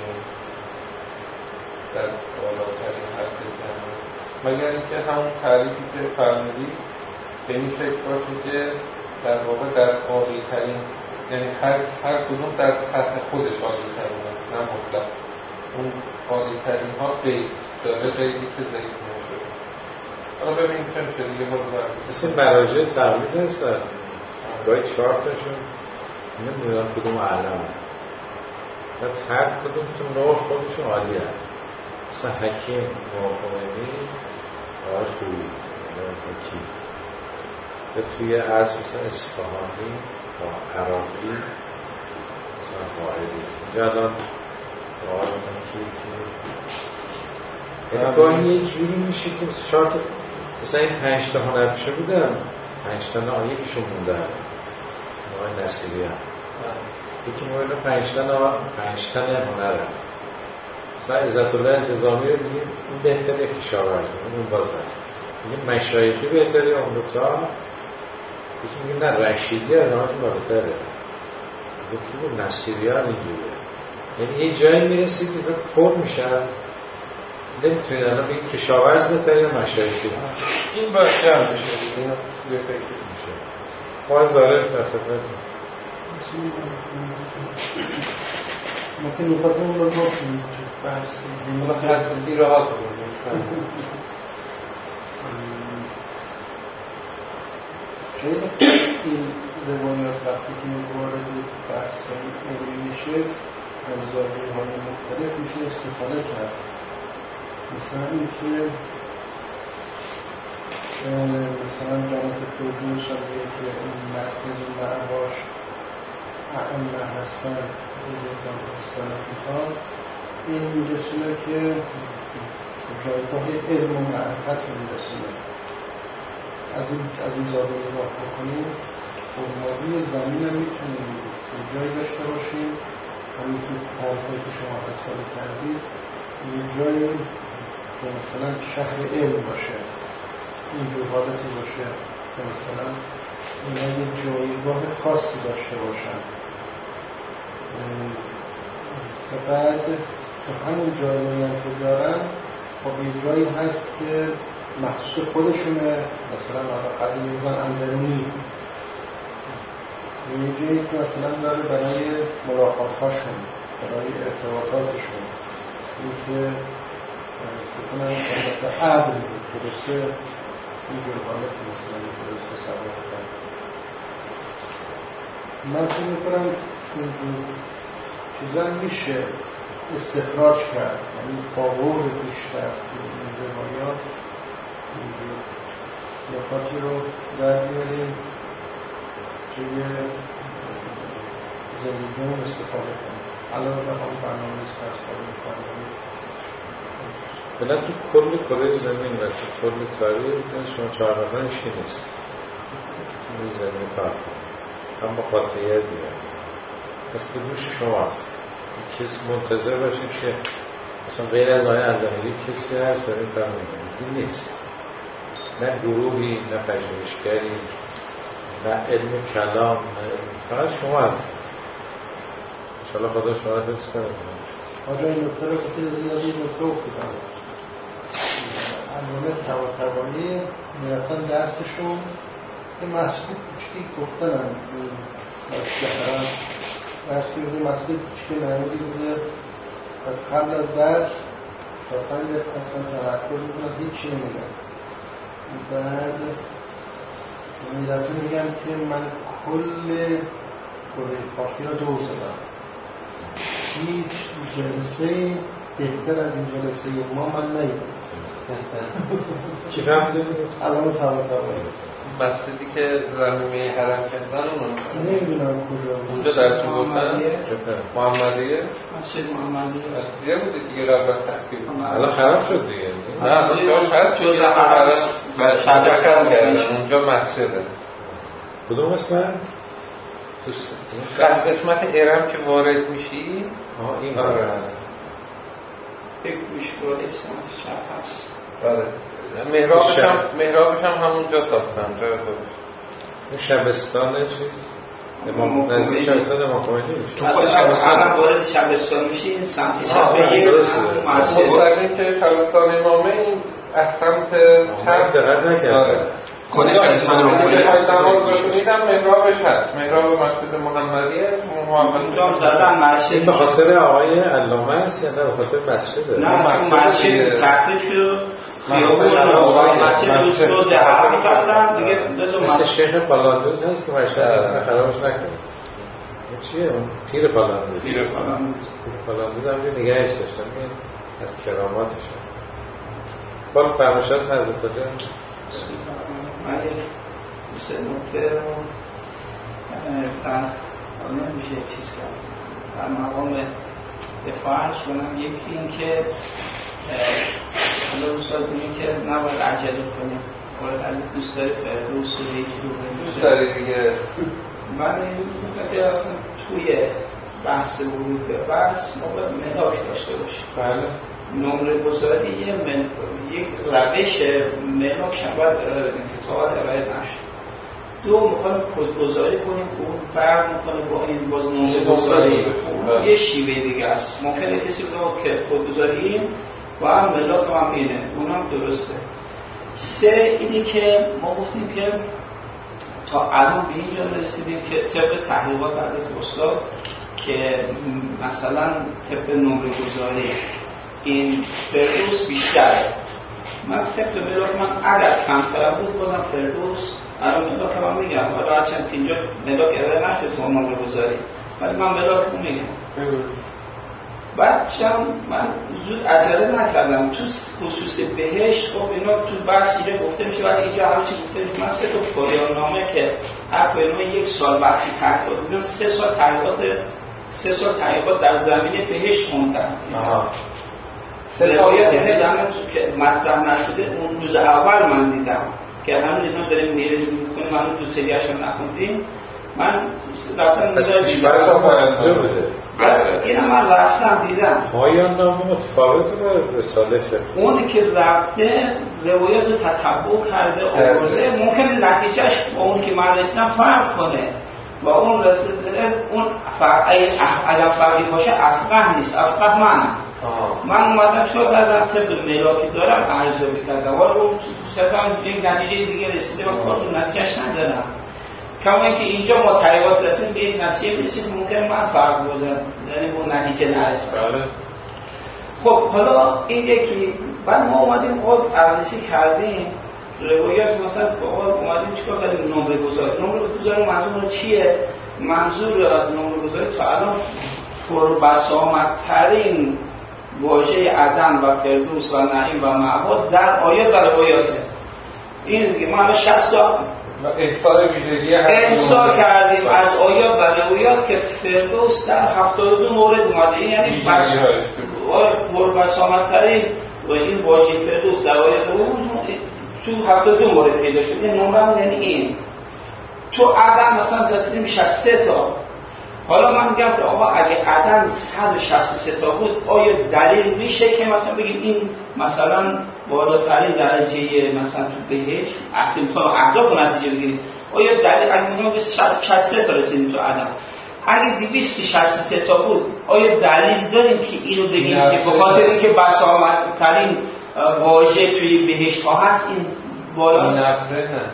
در بالاترین حد جمعه، مگر اینکه همون تعریفی که فرمودی به این فکر باشه که در واقع در عالی ترین، یعنی هر هر کدوم در سطح خودش عالی ترین، نه مطلق. اون عالی ترین ها قید داره، قیدی که ذکر نشده. حالا ببینیم چه میشه دیگه. برو برد مثل مراجع تقلید هستن باید چهار تاشون نمیدونم کدوم اعلم هر کدوم تو نوع خودشون عالی هست. مثلا حکیم موافقینی آش خوبی حکیم، یا توی عصر مثلا اصفهانی با عراقی مثلا قائدی اینجا الان قائد مثلا کی کی یعنی گاهی یه جوری میشه که شاید مثلا این پنج تا هنرپیشه بودن، پنج تا نه یکیشون موندن آقای نصیری هم یکی موردن پنج تا نه پنج تا نه هنر هم مثلا عزت الله انتظامی رو بگیم اون بهتره که شاورد اون باز هست میگه مشایخی بهتره اون دوتا، یکی میگه نه رشیدی از همه بالاتره، یکی بود نصیری هم اینجوره. یعنی یه جایی میرسید که پر میشن نمیتونید الان بگید که شاورز بهتره یا مشایخی این باید جمع بشه این به فکر میشه ما زاره در خدمت ممکن نقاط اون رو گفتیم بحث کنیم ما خیلی راحت کنیم این روایات وقتی که وارد بحث علمی میشه از زاویه‌های مختلف میشه استفاده کرد. مثلا اینکه مثلا جانب فردوس هم که این مرکز معواش ائمه هستن بزرگان هستن کتاب این میرسونه که جایگاه علم و معرفت میرسونه. از این از این زاویه نگاه بکنیم خودماری زمین هم میتونیم جایی داشته باشیم، همین که تعریفی که شما استفاده کردید یه جایی که مثلا شهر علم باشه، اینجور حالتی باشه که مثلا اینا یه جایگاه خاصی داشته باشن که بعد تو همون جایگاهی هم که دارن خب یه جایی هست که مخصوص خودشونه، مثلا قدیم میگن اندرونی، یه جایی که مثلا داره برای ملاقات هاشون، برای ارتباطاتشون، این که بکنن حالت عبر درسته اینجور حالت مثلا درست تصور کنن. من فکر میکنم اینجور چیزا میشه استخراج کرد، یعنی با وجود بیشتر این روایات اینجور نکاتی رو در بیاریم توی زندگیمون استفاده کنیم. علاوه بر همون برنامه نیست که استفاده میکنیم بلند تو کل کره زمین و تو کل تاریخ میتونید شما چهار نفرش که نیست میتونید زمین کار کنید هم با قاطعیت بیارید پس به دوش شماست کسی منتظر باشید که مثلا غیر از آیه اندهیلی کسی هست داریم کار میکنید این نیست، نه گروهی نه پژوهشگری نه علم کلام نه علم، فقط شما هستید. انشاءالله خدا شما رو حفظ کنه. آجا این نکته رو که زیادی نکته افتیدن علامه طباطبایی میرفتن درسشون که مسجد کوچکی گفتن هم مسجد درس میده مسجد کوچکی نمیدی بوده و قبل از درس تا پنج اصلا تحقیق بودن هیچی نمیدن. بعد میدفعه میگم که من کل کره خاکی را دور زدم، هیچ جلسه بهتر از این جلسه ما من نیدم. چی فهمیدید؟ الان فهمیدم. مسجدی که زمینه حرم کردن اونو نمیدونم کجا اونجا درشون گفتن محمدیه مسجد محمدیه دیگه بوده دیگه قبل از تحقیق الان خراب شد دیگه نه الان جاش هست جز حرم شبستان کردن اونجا مسجده. کدوم قسمت؟ از قسمت ارم که وارد میشی آه این آره یک گوشواره سمت چپ هست. آره محرابش هم محرابش هم همونجا ساختن جای خودش. اون شبستان چیز؟ امام نزدیک شبستان امام خمینی میشه. تو خود شبستان وارد شبستان میشی این سمت چپ به یک مسجد مستقیم که شبستان امامه این از سمت چپ دقت نکردم. خودش قسمت رو زمان گشونیدم محرابش هست. محراب مسجد محمدیه اونجا زدن مسجد به خاطر آقای علامه است یا نه به خاطر مسجده؟ نه تو مسجد تحقیق شد خیابون مسجد روز حرم کردن دیگه مثل شیخ پالاندوز هست که مشهد خرابش نکنه. چیه اون؟ پیر پالاندوز. پیر پالاندوز پالاندوز هم نگهش داشتن از کراماتش. بالا فرماشات حضرت علی من یک سه نکته رو در نمیشه چیز کرد در مقام دفاعش کنم. یکی این که حالا استاد کنیم که نباید عجله کنیم باید از دوست داری فردوس و یکی رو دوست داری دیگه. من این گفتم که اصلا توی بحث ورود به بحث ما باید ملاک داشته باشیم. بله نمره گذاری یه من... یک روش ملاک شباید ارائه بدیم که تا ارائه نشد. دو میخوایم کدگذاری کنیم که اون فرق میکنه با این باز نمره گذاری یه شیوه دیگه است. ممکنه کسی بگه که کدگذاری و هم ملاک هم اینه اون هم درسته. سه اینی که ما گفتیم که تا الان به اینجا رسیدیم که طبق تحقیقات حضرت استاد که مثلا طبق نمره گذاری این فردوس بیشتره. من طبق ملاک من اگر کمتر بود بازم فردوس الان ملاک هم میگم حالا هرچند که اینجا ملاک ارائه نشد تو نمره گذاری ولی من ملاک رو میگم. بعد شم من زود عجله نکردم تو خصوص بهشت. خب اینا تو بحث اینجا گفته میشه ولی اینجا همه چی گفته میشه. من سه تا پایان نامه که هر پایان یک سال وقتی تحقیقات بودم سه سال تحقیقات سه سال تحقیقات در زمینه بهشت خوندم. روایت هدامه که مطرح نشده اون روز اول من دیدم که هنوز اینا داریم میخونیم هنوز دو تریش هم نخوندیم. من رفتم از پیشبرس هم انجا بده این هم من رفتم دیدم پایان نامه متفاوت با رساله فقه. اونی که رفته روایت رو تتبع کرده آورده ممکن نتیجهش با اون که من رسیدم فرق کنه و اون رسیده اون فرق اگر فرقی باشه افقه نیست افقه منم. من اومدم چطور کردم طبق ملاکی دارم ارزیابی کردم ولی اون صرفا یک نتیجه دیگه رسیده و کار رو نتیجهش ندارم. کما اینکه اینجا ما تحقیقات رسیدیم به یک نتیجه برسیم ممکن من فرق بزنم یعنی به نتیجه نرسم. خب حالا این یکی بعد ما اومدیم خود بررسی کردیم روایات مثلا اومدیم چیکار کردیم نمره گذاری. نمره گذاری منظور چیه؟ منظور از نمره گذاری تا الان پربسامدترین واژه عدن و فردوس و نعیم و معبد در آیات و روایاته. این دیگه ما همه شصت تا احصار ویژگی احصار کردیم از آیات و روایات که فردوس در هفتاد و دو مورد اومده. یعنی بس پربسامدترین و این واژه فردوس در آیات تو هفتاد و دو مورد پیدا شد. این نمره یعنی این تو عدن مثلا رسیدیم میشه سه تا. حالا من میگم که آقا اگه عدن صد و شصت و سه تا بود آیا دلیل میشه که مثلا بگیم این مثلا بالاترین درجه مثلا تو بهشت احتمال اهداف و نتیجه بگیریم آیا دلیل اگه میگم به صد و شصت و سه تا رسیدیم تو عدن اگه دویست و شصت و سه تا بود آیا دلیل داریم که اینو بگیم که به خاطر اینکه بسامدترین واژه توی بهشت ها هست این بالا نه نه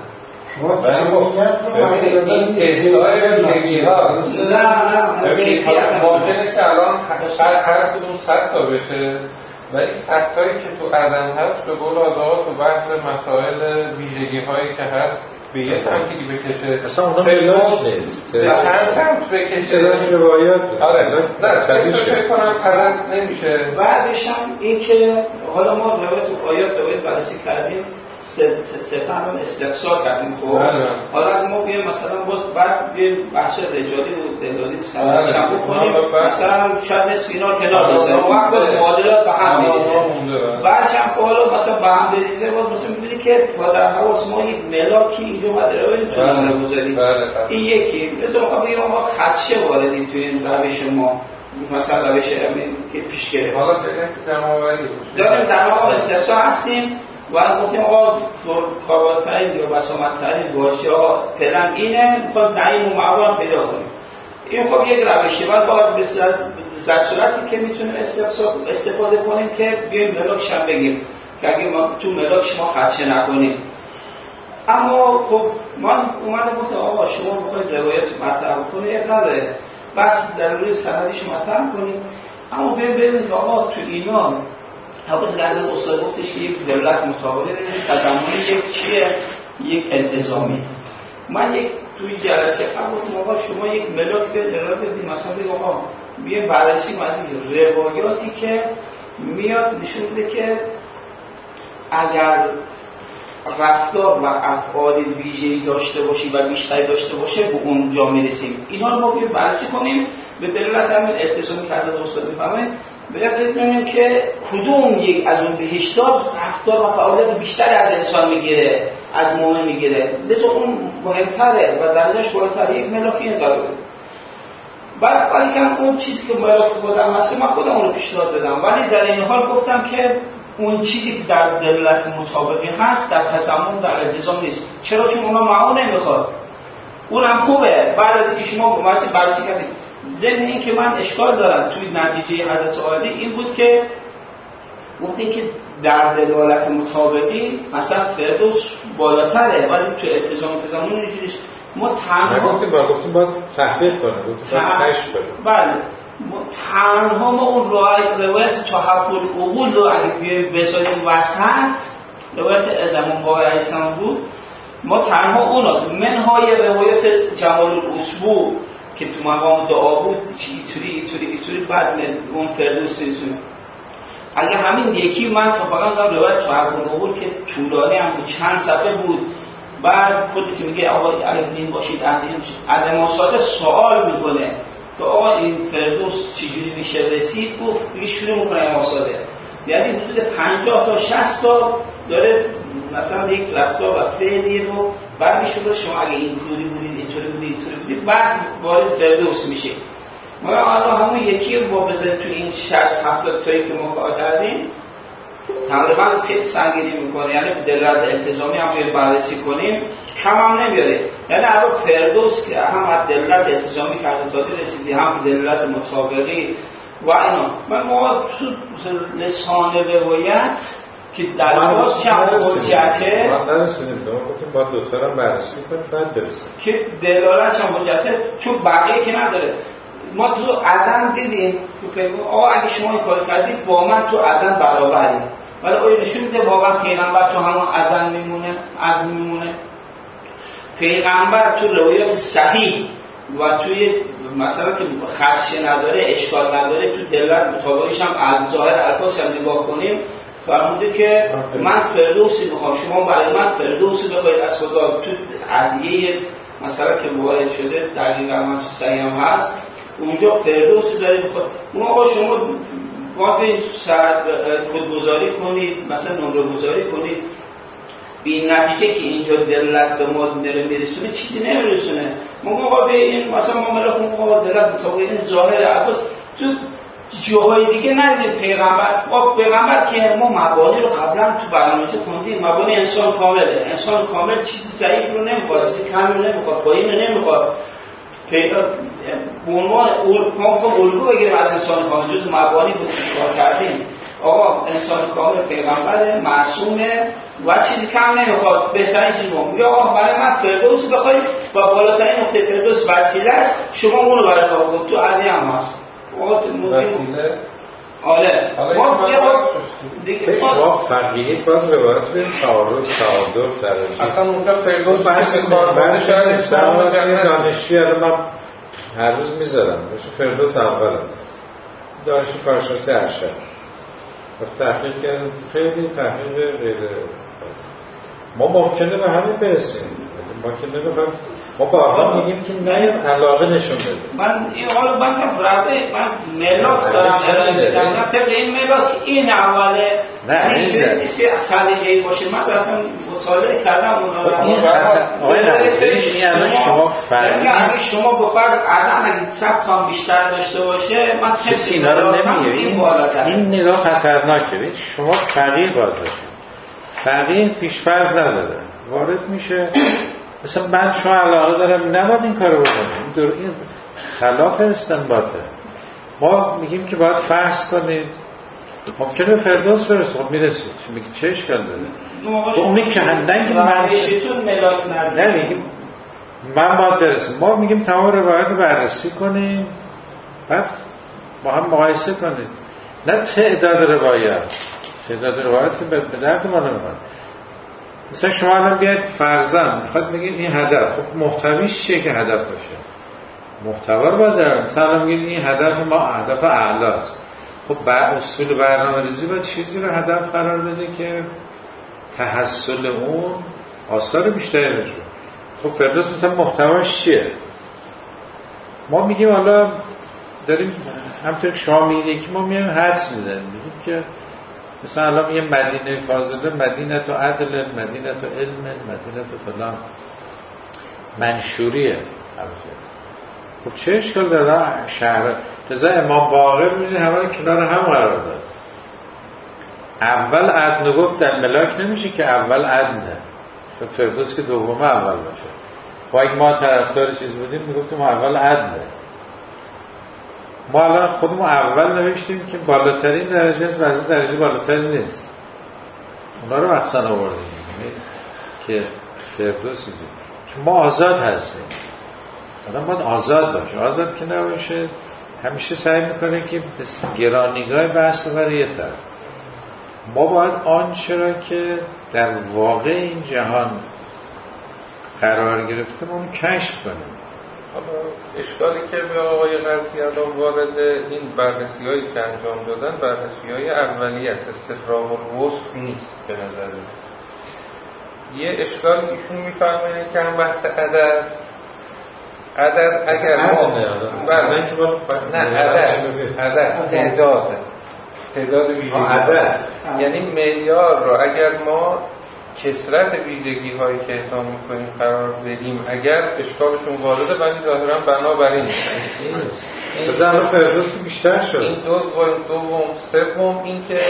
ببینید این احصای ویژگی ها ببینید ممکنه که الان هر کدوم صد تا بشه ولی صد تایی که تو عدن هست به قول آداب تو بحث مسائل ویژگی هایی که هست به یه سمتی که بکشه اصلا اونها ملاک نیست به چند سمت بکشه چرا روایت آره نه فکر کنم فرق نمیشه. بعدش هم این که حالا ما روایت آیات روایت بررسی کردیم صرفا هم استفسار کردیم خب حالا ما بیایم مثلا باز بعد بیایم بحث رجالی و دلالی مثلا چند بکنیم مثلا شاید نصف اینا کنار بذاریم وقت باز معادلات به هم بریزه بعدش هم حالا مثلا به هم بریزه باز مثلا می‌بینی که در حواس ما یک ملاکی اینجا اومده رو نمی‌تونیم بگذاریم این یکی مثلا ما بگیم ما خدشه واردیم توی این روش ما مثلا روش که پیش گرفت حالا فکر دماوری داریم در واقع استفسار هستیم و گفتیم آقا کاربردترین یا بسامدترین واژه‌ها فعلا اینه میخواد نعیم و معول پیدا کنیم این خب یک روشه ولی فقط به صورتی که میتونیم استفاده کنیم که بیایم ملاکش هم بگیم که اگه ما تو ملاکش ما خدشه نکنیم. اما خب من اومدم گفتم آقا شما بخواید روایت مطرح کنید اب نداره بس در روی سندش مطرح کنید اما بیایم ببینید که آقا تو اینا حالا که از استاد گفتش که یک دولت مطابقه تضمن یک چیه یک التزامی. من یک توی جلسه قبل گفتم آقا شما یک ملاک به ارائه بدید مثلا بگید آقا بیایم بررسی کنیم از روایاتی که میاد نشون میده که اگر رفتار و افعال ویژه‌ای داشته باشی و بیشتری داشته باشه به اونجا میرسیم. اینا رو ما بیایم بررسی کنیم به دلالت همین التزامی که حضرت استاد میفرمایند باید بدونیم که کدوم یک از اون بهشت‌ها رفتار و فعالیت بیشتر از انسان میگیره از مومن میگیره لذا اون مهمتره و درجهش بالاتره یک ملاکی این داره. بعد ولی که اون چیزی که ملاک خودم هست من خودم اون رو پیشنهاد دادم ولی در این حال گفتم که اون چیزی که در دلالت مطابقی هست در تضمن در التزام نیست. چرا؟ چون اونا معون نمیخواد اونم خوبه بعد از اینکه شما بررسی بررسی کردید ضمن این که من اشکال دارم توی نتیجه حضرت عالی این بود که گفتیم که در دلالت مطابقی مثلا فردوس بالاتره ولی تو التزام التزامون اینجوریه ما تنها گفتیم با گفتیم باید تحقیق کنیم گفتیم باید کشف کنیم بله تنها ما اون روایت تحفل عقول رو اگه بیایم بذاریم وسط روایت ازمون باقی علیه السلام بود ما تنها اونا منهای روایت جمال الاسبوع که تو مقام دعا بود ایتوری ایتوری ایتوری بعد اون فردوس نیستونه اگه همین یکی من تا فقط دارم روایت تحفل عقول که طولانی هم بود چند صفحه بود بعد خودی که میگه آقا الف نیم باشید اهدین باشید از امام صادق سوال میکنه که آقا این فردوس چجوری میشه رسید گفت دیگه شروع میکنه امام صادق یعنی حدود پنجاه تا شصت تا داره مثلا یک رفتار و فعلی رو بعد میشه شما اگه اینطوری بودید اینطوری بودید اینطوری بودید بعد وارد فردوس میشه. ما الان همون یکی رو بذاریم تو این شصت هفتاد تایی که ما کار کردیم تقریبا خیلی سنگینی میکنه یعنی دلالت التزامی هم که بررسی کنیم کم هم نمیاره یعنی الان فردوس که هم از دلالت التزامی که از ازادی رسیدی هم دلالت مطابقی و اینا من ما تو لسان روایت که در واقع چند حجته ما نرسیدیم ما گفتیم باید دوتا رو بررسی کنیم بعد برسیم که دلالت چند حجته چون بقیه که نداره. ما تو عدن دیدیم آقا اگه شما این کار کردید با من تو عدن برابرید ولی آیا نشون میده واقعا پیغمبر تو همون عدن میمونه عدن میمونه پیغمبر تو روایات صحیح و توی مثلا که خدشه نداره اشکال نداره تو دلالت مطابقش هم از ظاهر الفاظ هم نگاه کنیم فرموده که من فردوسی میخوام شما برای من فردوسی بخواید از خدا تو عدیه مثلا که وارد شده دقیقا مثلا صحیح هم هست اونجا فردوسی داره بخواد اون آقا شما باید به این خودگذاری کنید مثلا نمره گذاری کنید به این نتیجه که اینجا دلالت به ما نمیرسونه چیزی نمیرسونه ما آقا به این مثلا ما ملاک ما دلالت مطابق این ظاهر الفاظ تو جاهای دیگه ندید پیغمبر با پیغمبر که ما مبانی رو قبلا تو برنامه‌ریزی خوندیم مبانی انسان کامله انسان کامل چیزی ضعیف رو نمیخواد چیزی کمی رو نمیخواد پایین رو نمیخواد پیدا به عنوان ما میخوام الگو بگیریم از انسان کامل جز مبانی بود که کار کردیم آقا انسان کامل پیغمبر معصومه و چیزی کم نمیخواد بهترین چیزی رو میگه آقا برای من فردوس بخواید و بالاترین نقطه فردوس وسیله است شما اون رو برای خود تو علی هم هست وسیله آره ما دیگه شما فقیه باز روایت بین تعارض تعادل ترجیح اصلا اونجا فردوس بحث کاربرد شاید اسلام دانشجوی الان من هر روز میذارم فردوس اول دانشجو کارشناسی ارشد تحقیق کردن خیلی تحقیق غیر ما ممکنه به همین برسیم ما که نمیخوایم ما بارها میگیم که نیم علاقه نشون بده من این حالا من هم رابطه من ملاک دارم ارائه طبق این ملاک این اوله نه اینجوری نیستی سلیقه‌ای باشه من رفتم مطالعه کردم اونا رو آقای نظری این الان شما فرمی اگه شما به فرض عدم اگه صد تا بیشتر داشته باشه من کسی اینا رو نمیگه این, این نگاه خطرناکه بید شما فقیه باید باشه فقیه پیشفرض نداره وارد میشه مثلا من شما علاقه دارم نباید این کارو بکنیم این خلاف استنباطه ما میگیم که باید فحص کنید ممکنه به فردوس برسید خب میرسید میگه چه اشکال داره تو اونی که هندنگ من نمیگیم من باید برسیم ما میگیم تمام روایت رو بررسی کنیم بعد با هم مقایسه کنید نه تعداد روایت تعداد روایت که به درد ما نمیخواد مثلا شما الان بیاید فرضاً میخواد بگید این هدف خب محتویش چیه که هدف باشه محتوا رو باید دارم مثلا میگید این هدف ما هدف اعلاست خب با اصول برنامه‌ریزی باید چیزی رو هدف قرار بده که تحصل اون آثار بیشتری بشه خب فردوس مثلا محتواش چیه ما میگیم حالا داریم همونطور که شما میگید که ما میایم حدس میزنیم میگیم که مثلا الان یه مدینه فاضله مدینه تو عدل مدینه تو علم مدینه تو فلان منشوریه خب چه اشکال داره شهر لذا امام باقر میبینی همه رو کنار هم قرار داد اول عدن گفت در ملاک نمیشه که اول عدنه فردوس که دومه اول باشه و اگه ما طرفدار چیز بودیم میگفتیم ما اول عدنه ما الان خودمون اول نوشتیم که بالاترین درجه است و از درجه بالاترین نیست اونا رو مقصد آوردیم که فردوس دیم چون ما آزاد هستیم آدم باید آزاد باشه آزاد که نباشه همیشه سعی میکنه که گرانیگاه بحث برای یه طرف ما باید آنچه را که در واقع این جهان قرار گرفته اون کشف کنیم اشکالی که به آقای قرضی الان وارد این بررسی هایی که انجام دادن بررسی های اولی است استفراغ الوصف نیست به نظر نیست یه اشکال ایشون میفرمایه که هم بحث عدد عدد اگر ما نه عدد عدد تعداد تعداد ویژگی عدد یعنی معیار رو اگر ما کثرت ویژگی هایی که حساب میکنیم قرار بدیم اگر اشکالشون وارده ولی ظاهرا بنابراین این بزن رو فردوس که بیشتر شد این دو دوم سوم این که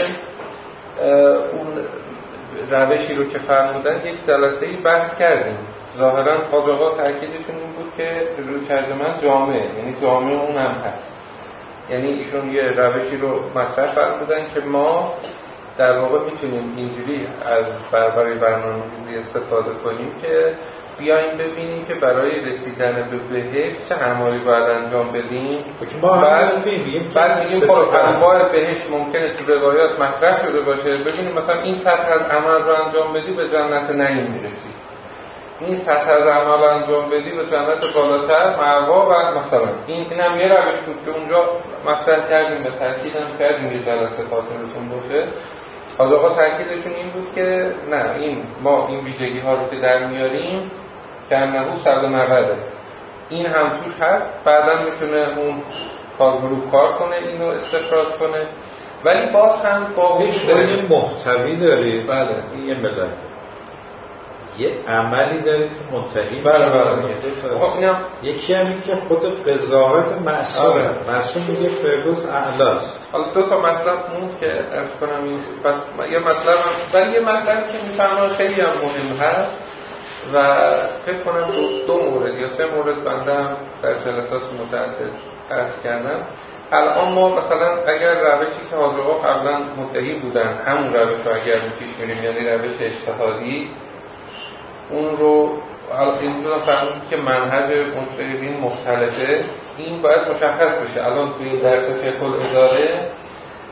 اون روشی رو که فرمودن یک جلسه‌ای بحث کردیم ظاهرا حاج آقا تاکیدشون این بود که روی ترجمه جامع یعنی جامع اون هم هست یعنی ایشون یه روشی رو مطرح فرمودن که ما در واقع میتونیم اینجوری از برای برنامه‌ریزی استفاده کنیم که بیایم ببینیم که برای رسیدن به بهشت چه اعمالی باید انجام بدیم بعد ببینیم بعد میگیم انواع بهشت ممکنه تو روایات مطرح شده باشه ببینیم مثلا این سطح از عمل رو انجام بدی به جنت نعیم میرسی این سطح از عمل انجام بدی به جنت بالاتر مأوا و مثلا این اینم یه روش بود که اونجا مطرح کردیم به تاکید هم کردیم یه جلسه خاطرتون باشه حاج آقا تاکیدشون این بود که نه این ما این ویژگی ها رو که در میاریم که انه صد و نود این هم توش هست بعدا میتونه اون کارگروه کار کنه اینو استخراج کنه ولی باز هم با هیچ یه محتوی دارید بله این یه ملت یه عملی دارید که منتهی بله بله اینم یکی هم این که خود قضاوت معصومه معصوم میگه فردوس اعلاست حالا دو تا مطلب موند که عرض کنم این پس یه مطلب ولی یه مطلب که میفهمم خیلی هم مهم هست و فکر کنم دو, دو مورد یا سه مورد بنده هم در جلسات متعدد عرض کردم الان ما مثلا اگر روشی که حاج آقا قبلا مدعی بودن همون روش رو اگر پیش میریم یعنی روش اجتهادی اون رو این رو فهمید که منهج مجتهدین مختلفه این باید مشخص بشه الان توی این درس فقه الاداره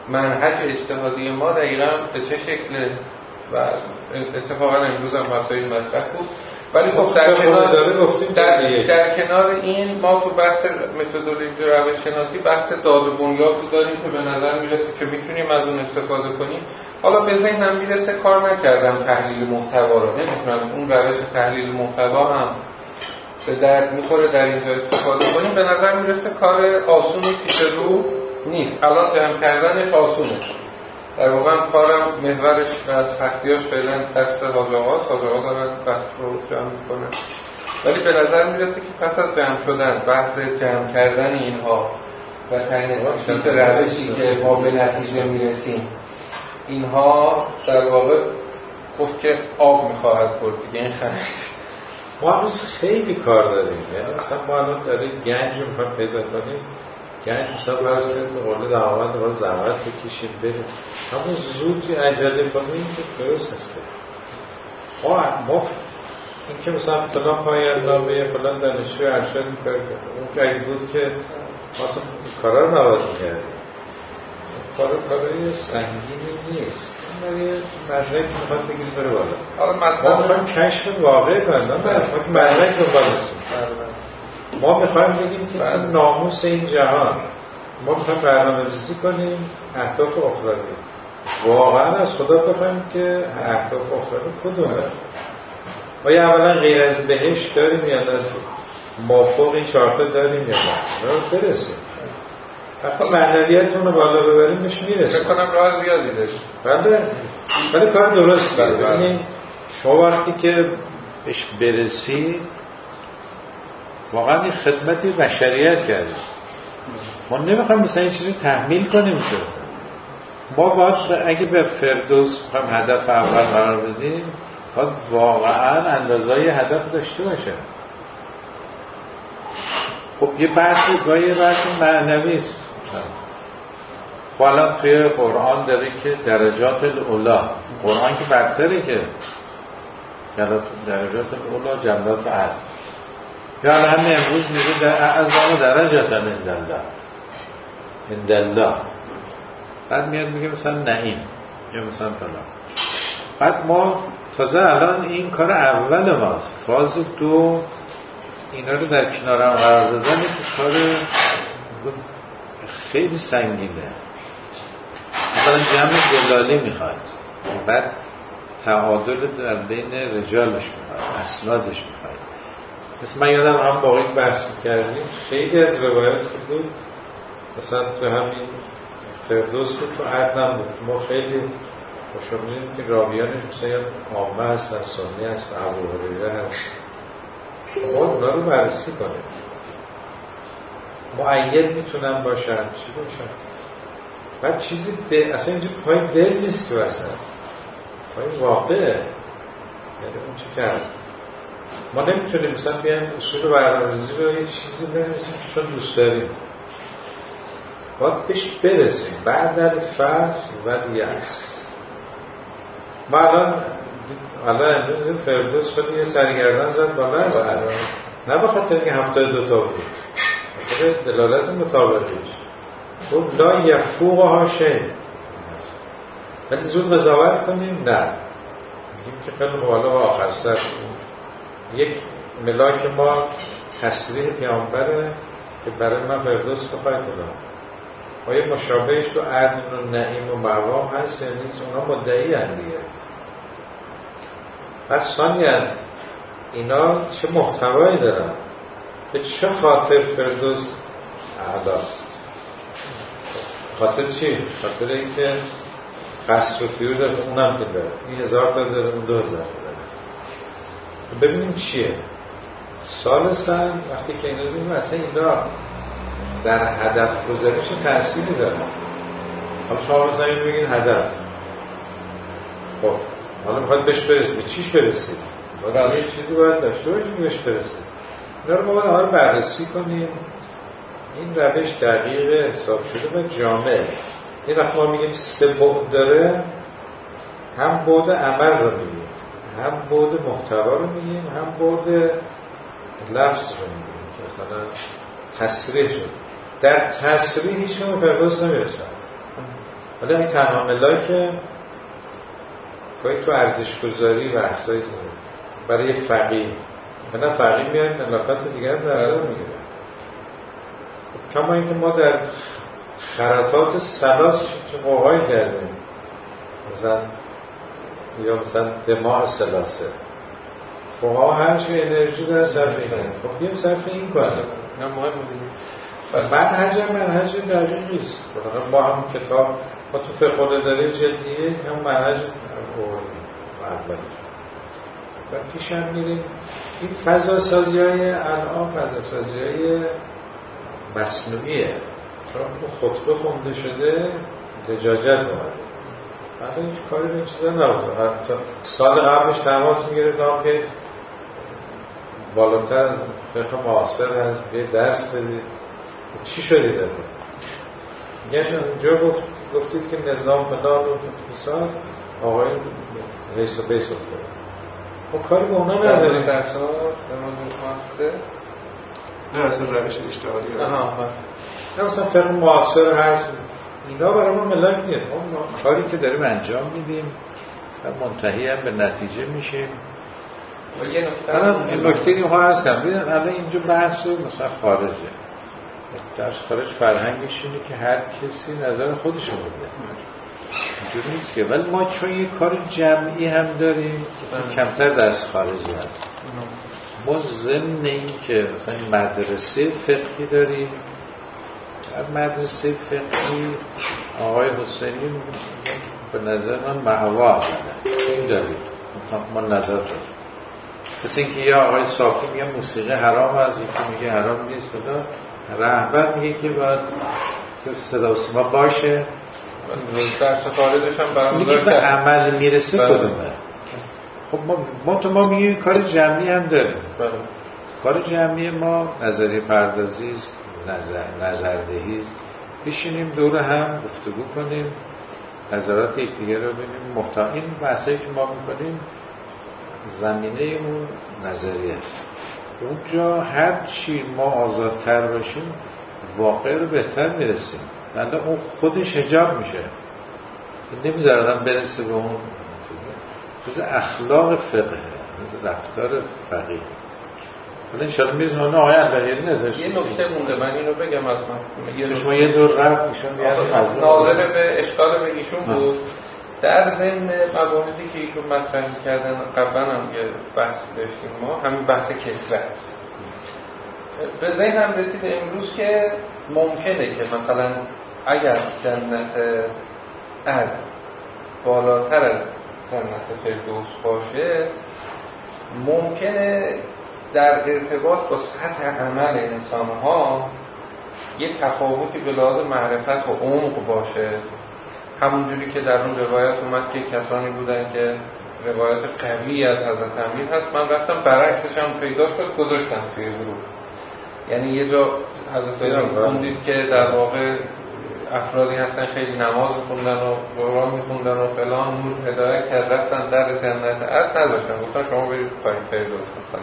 منهج اجتهادی ما دقیقا به چه شکله و اتفاقا امروز هم مسائل مطرح بود. ولی خب در کنار در, در کنار این ما تو بحث متدولوژی و روش شناسی بحث داد و بنیاد رو داریم که به نظر میرسه که میتونیم از اون استفاده کنیم. حالا به ذهنم میرسه کار نکردم تحلیل محتوا رو، نمیتونم اون روش تحلیل محتوا هم به درد میخوره در اینجا استفاده کنیم. به نظر میرسه کار آسونی پیش رو نیست. الان جمع کردنش آسونه، در واقع کارم محورش و سختیاش فعلا دست حاج آقاست. حاج آقا دارن بحث رو جمع میکنن. ولی به نظر میرسه که پس از جمع شدن، بحث جمع کردن اینها و تعیین روشی که ما به نتیجه میرسیم، اینها در واقع گفت که آب میخواهد برد دیگه. این خیلی ما هنوز خیلی کار داریم. یعنی مثلا ما الان داریم گنج رو میخوایم پیدا کنیم. گنج مثلا برای تو قول درآمد رو زحمت بکشیم بریم، همون زود عجله کنیم که درست است. ما ما این که مثلا فلان پایان نامه فلان دانشجوی ارشد می‌کنه، اون که اگه بود که مثلا کارا رو نباید می‌کردیم. کار کاری سنگینی نیست. ولی مدرک میخواد بگیری بره بالا. حالا ما میخوایم کشف واقع کنیم، نه ما که مدرک رو بازیم. ما میخوایم بگیم که این ناموس این جهان، ما میخوایم برنامه‌ریزی کنیم اهداف اخروی. واقعا از خدا بخوایم که اهداف اخروی کدومه؟ ما یا اولا غیر از بهشت داریم یا نه؟ مافوق این چهارتا داریم یا نه؟ رو برسیم. حتی معنویتون رو بالا ببریم بهش میرسیم. فکر کنم راه زیادی داریم. بله. ولی کار درسته. ببینید شما وقتی که بهش برسید واقعا این خدمتی بشریت کردیم. ما نمیخوایم مثلا این چیزی تحمیل کنیم که ما باید اگه به فردوس بخوایم هدف اول قرار بدیم باید واقعا اندازه‌ی هدف داشته باشه. خب یه بحث گاهی بحث معنوی است. حالا توی قرآن داره که درجات الاولا، قرآن که برتره که درجات الاولا جنات عدن، یا همین امروز میگه در اعظم درجات عندالله عندالله، بعد میاد میگه مثلا نعیم یا مثلا فلان. بعد ما تازه الان این کار اول ماست، فاز دو اینا رو در کنار هم قرار دادن که کار خیلی سنگینه. مثلا جمع دلالی میخواد، بعد تعادل در بین رجالش میخواد، اسنادش میخواد. مثل من یادم هم باقی بحث کردیم خیلی از روایات که بود مثلا تو همین فردوس بود تو عدن بود، ما خیلی خوشحال می‌شدیم که راویانش مثلا عامه هستن، سنی هستن، ابوهریره هست. ما اونا رو بررسی کنیم. معین میتونن باشن، چی باشن؟ بعد چیزی دل، اصلا اینجا پای دل نیست که واسه پای واقعه. یعنی اون چی که هست ما نمیتونیم مثلا بیایم اصول برنامه‌ریزی رو یه چیزی بنویسیم که چون دوست داریم، باید بهش برسیم بعد در فصل و یأس. ما الان الان امروز فردوس خود یه سرگردن زد بالا از الان، نه به خاطر اینکه هفتاد دو تا بود، خاطر دلالت مطابقیش گفت لا یفوقها شیء. ولی زود قضاوت کنیم نه، میگیم که خیلی حالا آخر سر یک ملاک ما تصریح پیامبره که برای من فردوس بخواه کنم. آیا مشابهش تو عدن و نعیم و موام هست یا نیست؟ اونا مدعی هست دیگه. بعد ثانیاً اینا چه محتوایی دارن؟ به چه خاطر فردوس اعلاست؟ خاطر چی؟ خاطر اینکه قصر و تیور داره، اونم که داره، این هزار تا داره، اون دو هزار تا داره. ببینیم چیه؟ ثالثاً وقتی که اینا ببینیم اصلا اینا در هدف گذاریش تأثیری داره. حالا شما مثلا این بگید هدف، خب حالا میخواد بهش برسید، به چیش برسید؟ باید یه چیزی باید داشته باشید بهش برسید. اینا رو ما باید حالا بررسی کنیم. این روش دقیق حساب شده و جامع. این وقت ما میگیم سه بعد داره، هم بعد عمل رو میگیم، هم بعد محتوا رو میگیم، هم بعد لفظ رو میگیم که مثلا تصریح شد. در تصریح هیچ کنم فردوس نمیرسن. ولی این تنها ملایی که گاهی تو ارزش گذاری و احسایی برای فقیه نه فقیه میاد ملاکات دیگر در نظر میگیره. کما اینکه ما در خرطات سلاس چه قوهایی کردیم مثلا یا مثلا دماغ سلاسه فوها هر چی انرژی در صرف این خب بیم صرف این کنیم نه مهم بودیم منهج هم منهج دقیقی است. ما هم کتاب ما تو فقه الاداره جلد یک هم منهج اولیش و پیش هم میریم. این فضا سازی های الان فضا سازی های مصنوعیه، چون خطبه خونده شده لجاجت اومده. حالا هیچ کاری به این چیزا نبوده. حتی سال قبلش تماس میگیره دام که بالاتر از فقه معاصر از یه درس بدید. چی شدید داره؟ یعنی اونجا گفت گفتید که نظام فلان و فساد آقای حیث و بیس افتاد. ما کاری به اونا نداریم. درس ها به موضوع خاصه نه اصلا روش اشتغالی نه مثلا فقه معاصر هست اینا برای ما ملاک نیست. ما کاری که داریم انجام میدیم و منتهی هم به نتیجه میشیم. و یه نکته الان این نکته رو عرض کنم ببینید الان اینجا بحث مثلا خارجه در خارج فرهنگش اینه که هر کسی نظر خودش رو بده اینجوری نیست که. ولی ما چون یه کار جمعی هم داریم کمتر درس خارجی هست. ما ضمن این که مثلا مدرسه فقهی داریم، در مدرسه فقهی آقای حسینی به نظر من معوا آمده این داریم ما نظر داریم. مثل اینکه یه آقای صافی میگه موسیقی حرام است، یکی میگه حرام نیست. رهبر میگه که باید تو صدا و سیما باشه. درس خارجش هم برام میگه به عمل میرسه کدومه. خب ما ما تو ما میگیم کار جمعی هم داریم. بله. کار جمعی ما نظریه پردازی است، نظر نظردهی است. بشینیم دور هم گفتگو کنیم، نظرات یکدیگر رو ببینیم. محتوا این بحثایی که ما میکنیم زمینه اون نظریه است. اونجا هر چی ما آزادتر باشیم واقع رو بهتر میرسیم. بنده اون خودش حجاب میشه، نمیذاره آدم برسه به اون چیز. اخلاق فقه رفتار فقیه. حالا انشاءالله میرسیم اون آقای اللهیری نظرش. یه نکته مونده من اینو بگم از من شما یه دور رفت ایشون ناظر به اشکال به ایشون بود در ضمن مباحثی که ایشون مطرح کردن. قبلا هم یه بحثی داشتیم ما، همین بحث کسرت. به ذهنم رسید امروز که ممکنه که مثلا اگر جنت عدن بالاتر از جنت فردوس باشه، ممکنه در ارتباط با سطح عمل انسان‌ها یه تفاوتی به لحاظ معرفت و عمق باشه. همونجوری که در اون روایت اومد که کسانی بودن که روایت قوی از حضرت امیر هست، من رفتم برعکسش هم پیدا شد گذاشتم توی گروه. یعنی یه جا حضرت امیر خوندید که در واقع افرادی هستن خیلی نماز می‌خوندن و قرآن می‌خوندن و فلان، نور هدایت کرد، رفتن در جنت عدن نذاشتن، گفتن شما برید پایین فردوس مثلا.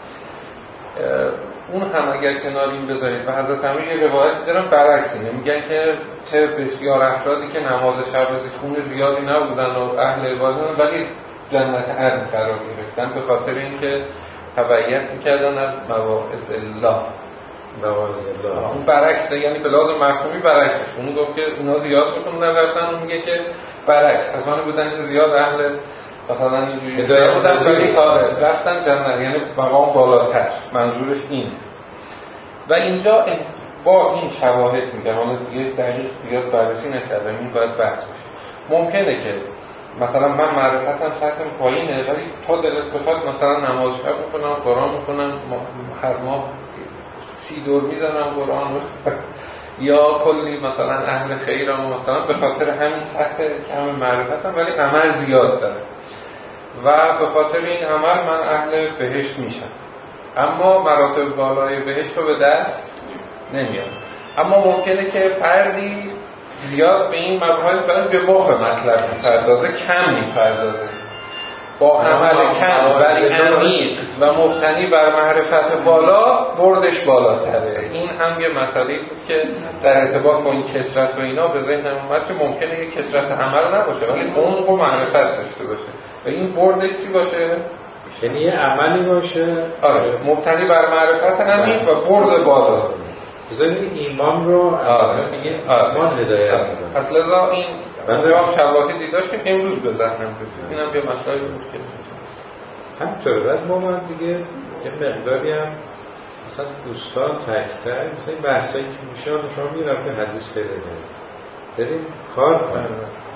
اون هم اگر کنار این بذارید و حضرت امیر یه روایتی دارن برعکس اینه، میگن که چه بسیار افرادی که نماز شب خون زیادی نبودن و اهل عبادت ولی جنت عدن قرار گرفتن به خاطر اینکه تبعیت میکردن از مواعظ الله. مواعظ الله اون برعکسه، یعنی به لحاظ مفهومی برعکسه. اون گفت که اونا زیاد بخوندن رفتن، اون میگه که برعکس کسانی بودن که زیاد اهل مثلا اینجوری بودن ولی آره رفتن جنت، یعنی مقام بالاتر. منظورش اینه. و اینجا با این شواهد میگم، حالا دیگه دقیق زیاد بررسی نکردم، این باید بحث بشه. ممکنه که مثلا من معرفتم سطح پایینه ولی تا دلت بخواد مثلا نماز شب میکنم، قرآن میکنم، هر ماه سی دور میزنم قرآن رو یا کلی مثلا اهل خیرم و مثلا به خاطر همین سطح کم معرفتم ولی عمل زیاد داره و به خاطر این عمل من اهل بهشت میشم. اما مراتب بالای بهشت رو به دست نمیام. اما ممکنه که فردی زیاد به این مباحث برای به مخ مطلب میپردازه، کم میپردازه با عمل کم ولی عمیق و مبتنی بر معرفت بالا بردش بالاتره. این هم یه مسئله بود که در ارتباط با این کثرت و اینا به ذهنم اومد که ممکنه یه کثرت عمل نباشه ولی عمق و معرفت داشته باشه و این بردش چی باشه؟ یعنی یه عملی باشه آره مبتنی بر معرفت عمیق و برد بالا. بذارید ایمان رو آره میگه آره. ایمان هدایت میکنه. پس لذا این اونجا هم شواهدی داشتیم که امروز به ذهنم رسید. اینم یه مسئله بود که همینطوره. بعد ما من دیگه یه مقداری هم مثلا دوستان تک تک مثلا این بحثایی که میشه شما میرفته حدیث خیلی داریم بریم کار کنیم.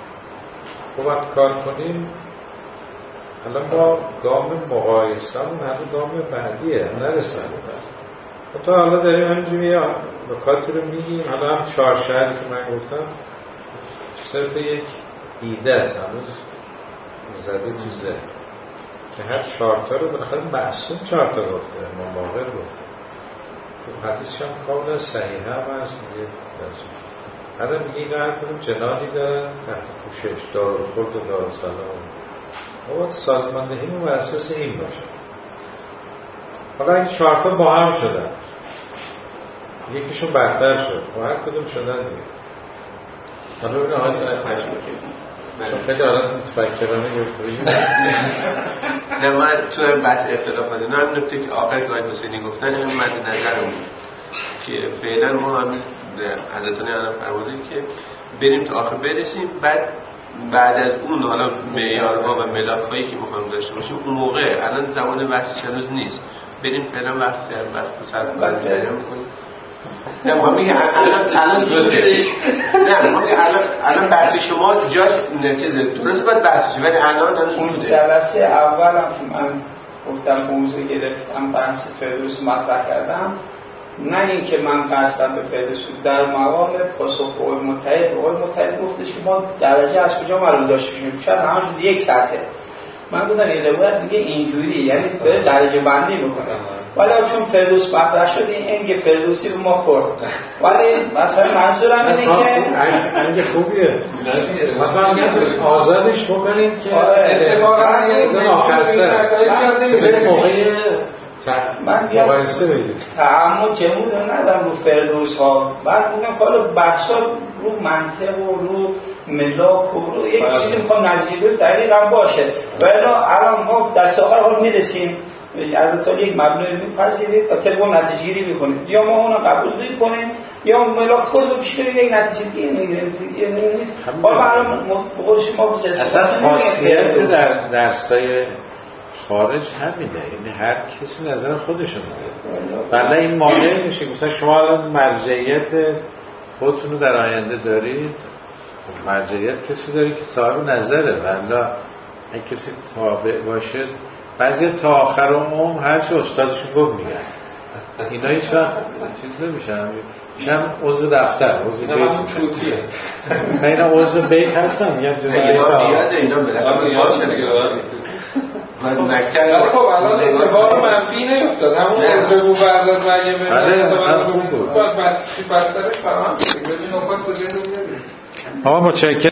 خب وقت کار کنیم الان ما گام مقایسه هم هنو گام بعدیه نرسنده بعد تا حالا داریم همینجوری نکاتی رو میگیم. حالا هم چهار شهری که من گفتم صرف یک ایده است هنوز زده تو ذهن که هر چهارتا رو بالاخره معصوم چهارتا گفته امام باقر گفته تو حدیثش هم کاملا صحیح هم هست میگه بعدم میگه اینا هر کنم جنانی دارن تحت پوشش دارالخلد و دارالسلام ما باید سازماندهیمون بر اساس این باشه. حالا این چهارتا با هم شدن یکیشون برتر شد و هر کدوم شدن دیگه. حالا ببینم آقای سنت چون خیلی حالت متفکرانه گفته بگیم نه ما تو بحث اختلاف مدنه هم نکته که آخر که آقای حسینی گفتن این مد نظرمون که فعلا ما هم حضرتانه الان فرمودید که بریم تا آخر برسیم بعد بعد از اون حالا معیارها و ملاک‌هایی که می‌خوایم داشته باشیم اون موقع الان زمان بحثش هنوز نیست بریم فعلا وقت در وقت صرف بعد جریان می‌کنیم. نه ما میگه الان الان نه ما میگه الان الان بحث شما جاش چیز درست باید بحث شه ولی الان هنوز اون جلسه اولم که من گفتم موضوع گرفتم بحث فردوسی مطرح کردم نه این که من قصدم به فردوسی در مقام پاسخ به قول متحد قول متحد گفتش که ما درجه از کجا معلوم داشته باشیم شاید همونجور یک سطحه. من گفتم این روایت میگه اینجوری یعنی داره درجه بندی میکنه ولی چون فردوس مطرح شد این انگ فردوسی به ما خورد ولی مثلا منظورم اینه که انگ خوبیه مثلا میگم آزادش بکنیم که اتفاقا آخر سر مثل موقع مقایسه بگید تعمد جمود رو ندارم رو فردوس ها بعد بودم که حالا بحثا رو منطق و رو ملاک و رو یک چیزی میخوام نتیجه دقیقا باشه ولی الان ما دست آخر حال میرسیم از اطلاع یک مبنای میپذیرید و طبق نتیجه گیری میکنید یا ما اونو قبول کنیم یا ملاک خود رو پیش کنیم یک نتیجه گیری میگیریم حالا الان بقول شما اصلا خاصیت در درسای خارج همینه یعنی هر کسی نظر خودشون میگه بله این مانع میشه. مثلا شما الان مرجعیت خودتون رو در آینده دارید مرجعیت کسی داری که صاحب نظره بله این کسی تابع باشه بعضی تا آخر عمر هر چی استادشون گفت میگن اینا هیچ وقت چیز نمیشن میشن عضو دفتر عضو بیت توتیه اینا عضو بیت هستن میگن جزء بیت بیاد اینا باشه دیگه خب الان اتفاق منفی نیفتاد همون عضو بو برداد مگه به بله خوب بود بس بسترش فراهم کنید بدون نکات تو ذهن آقا متشکرم.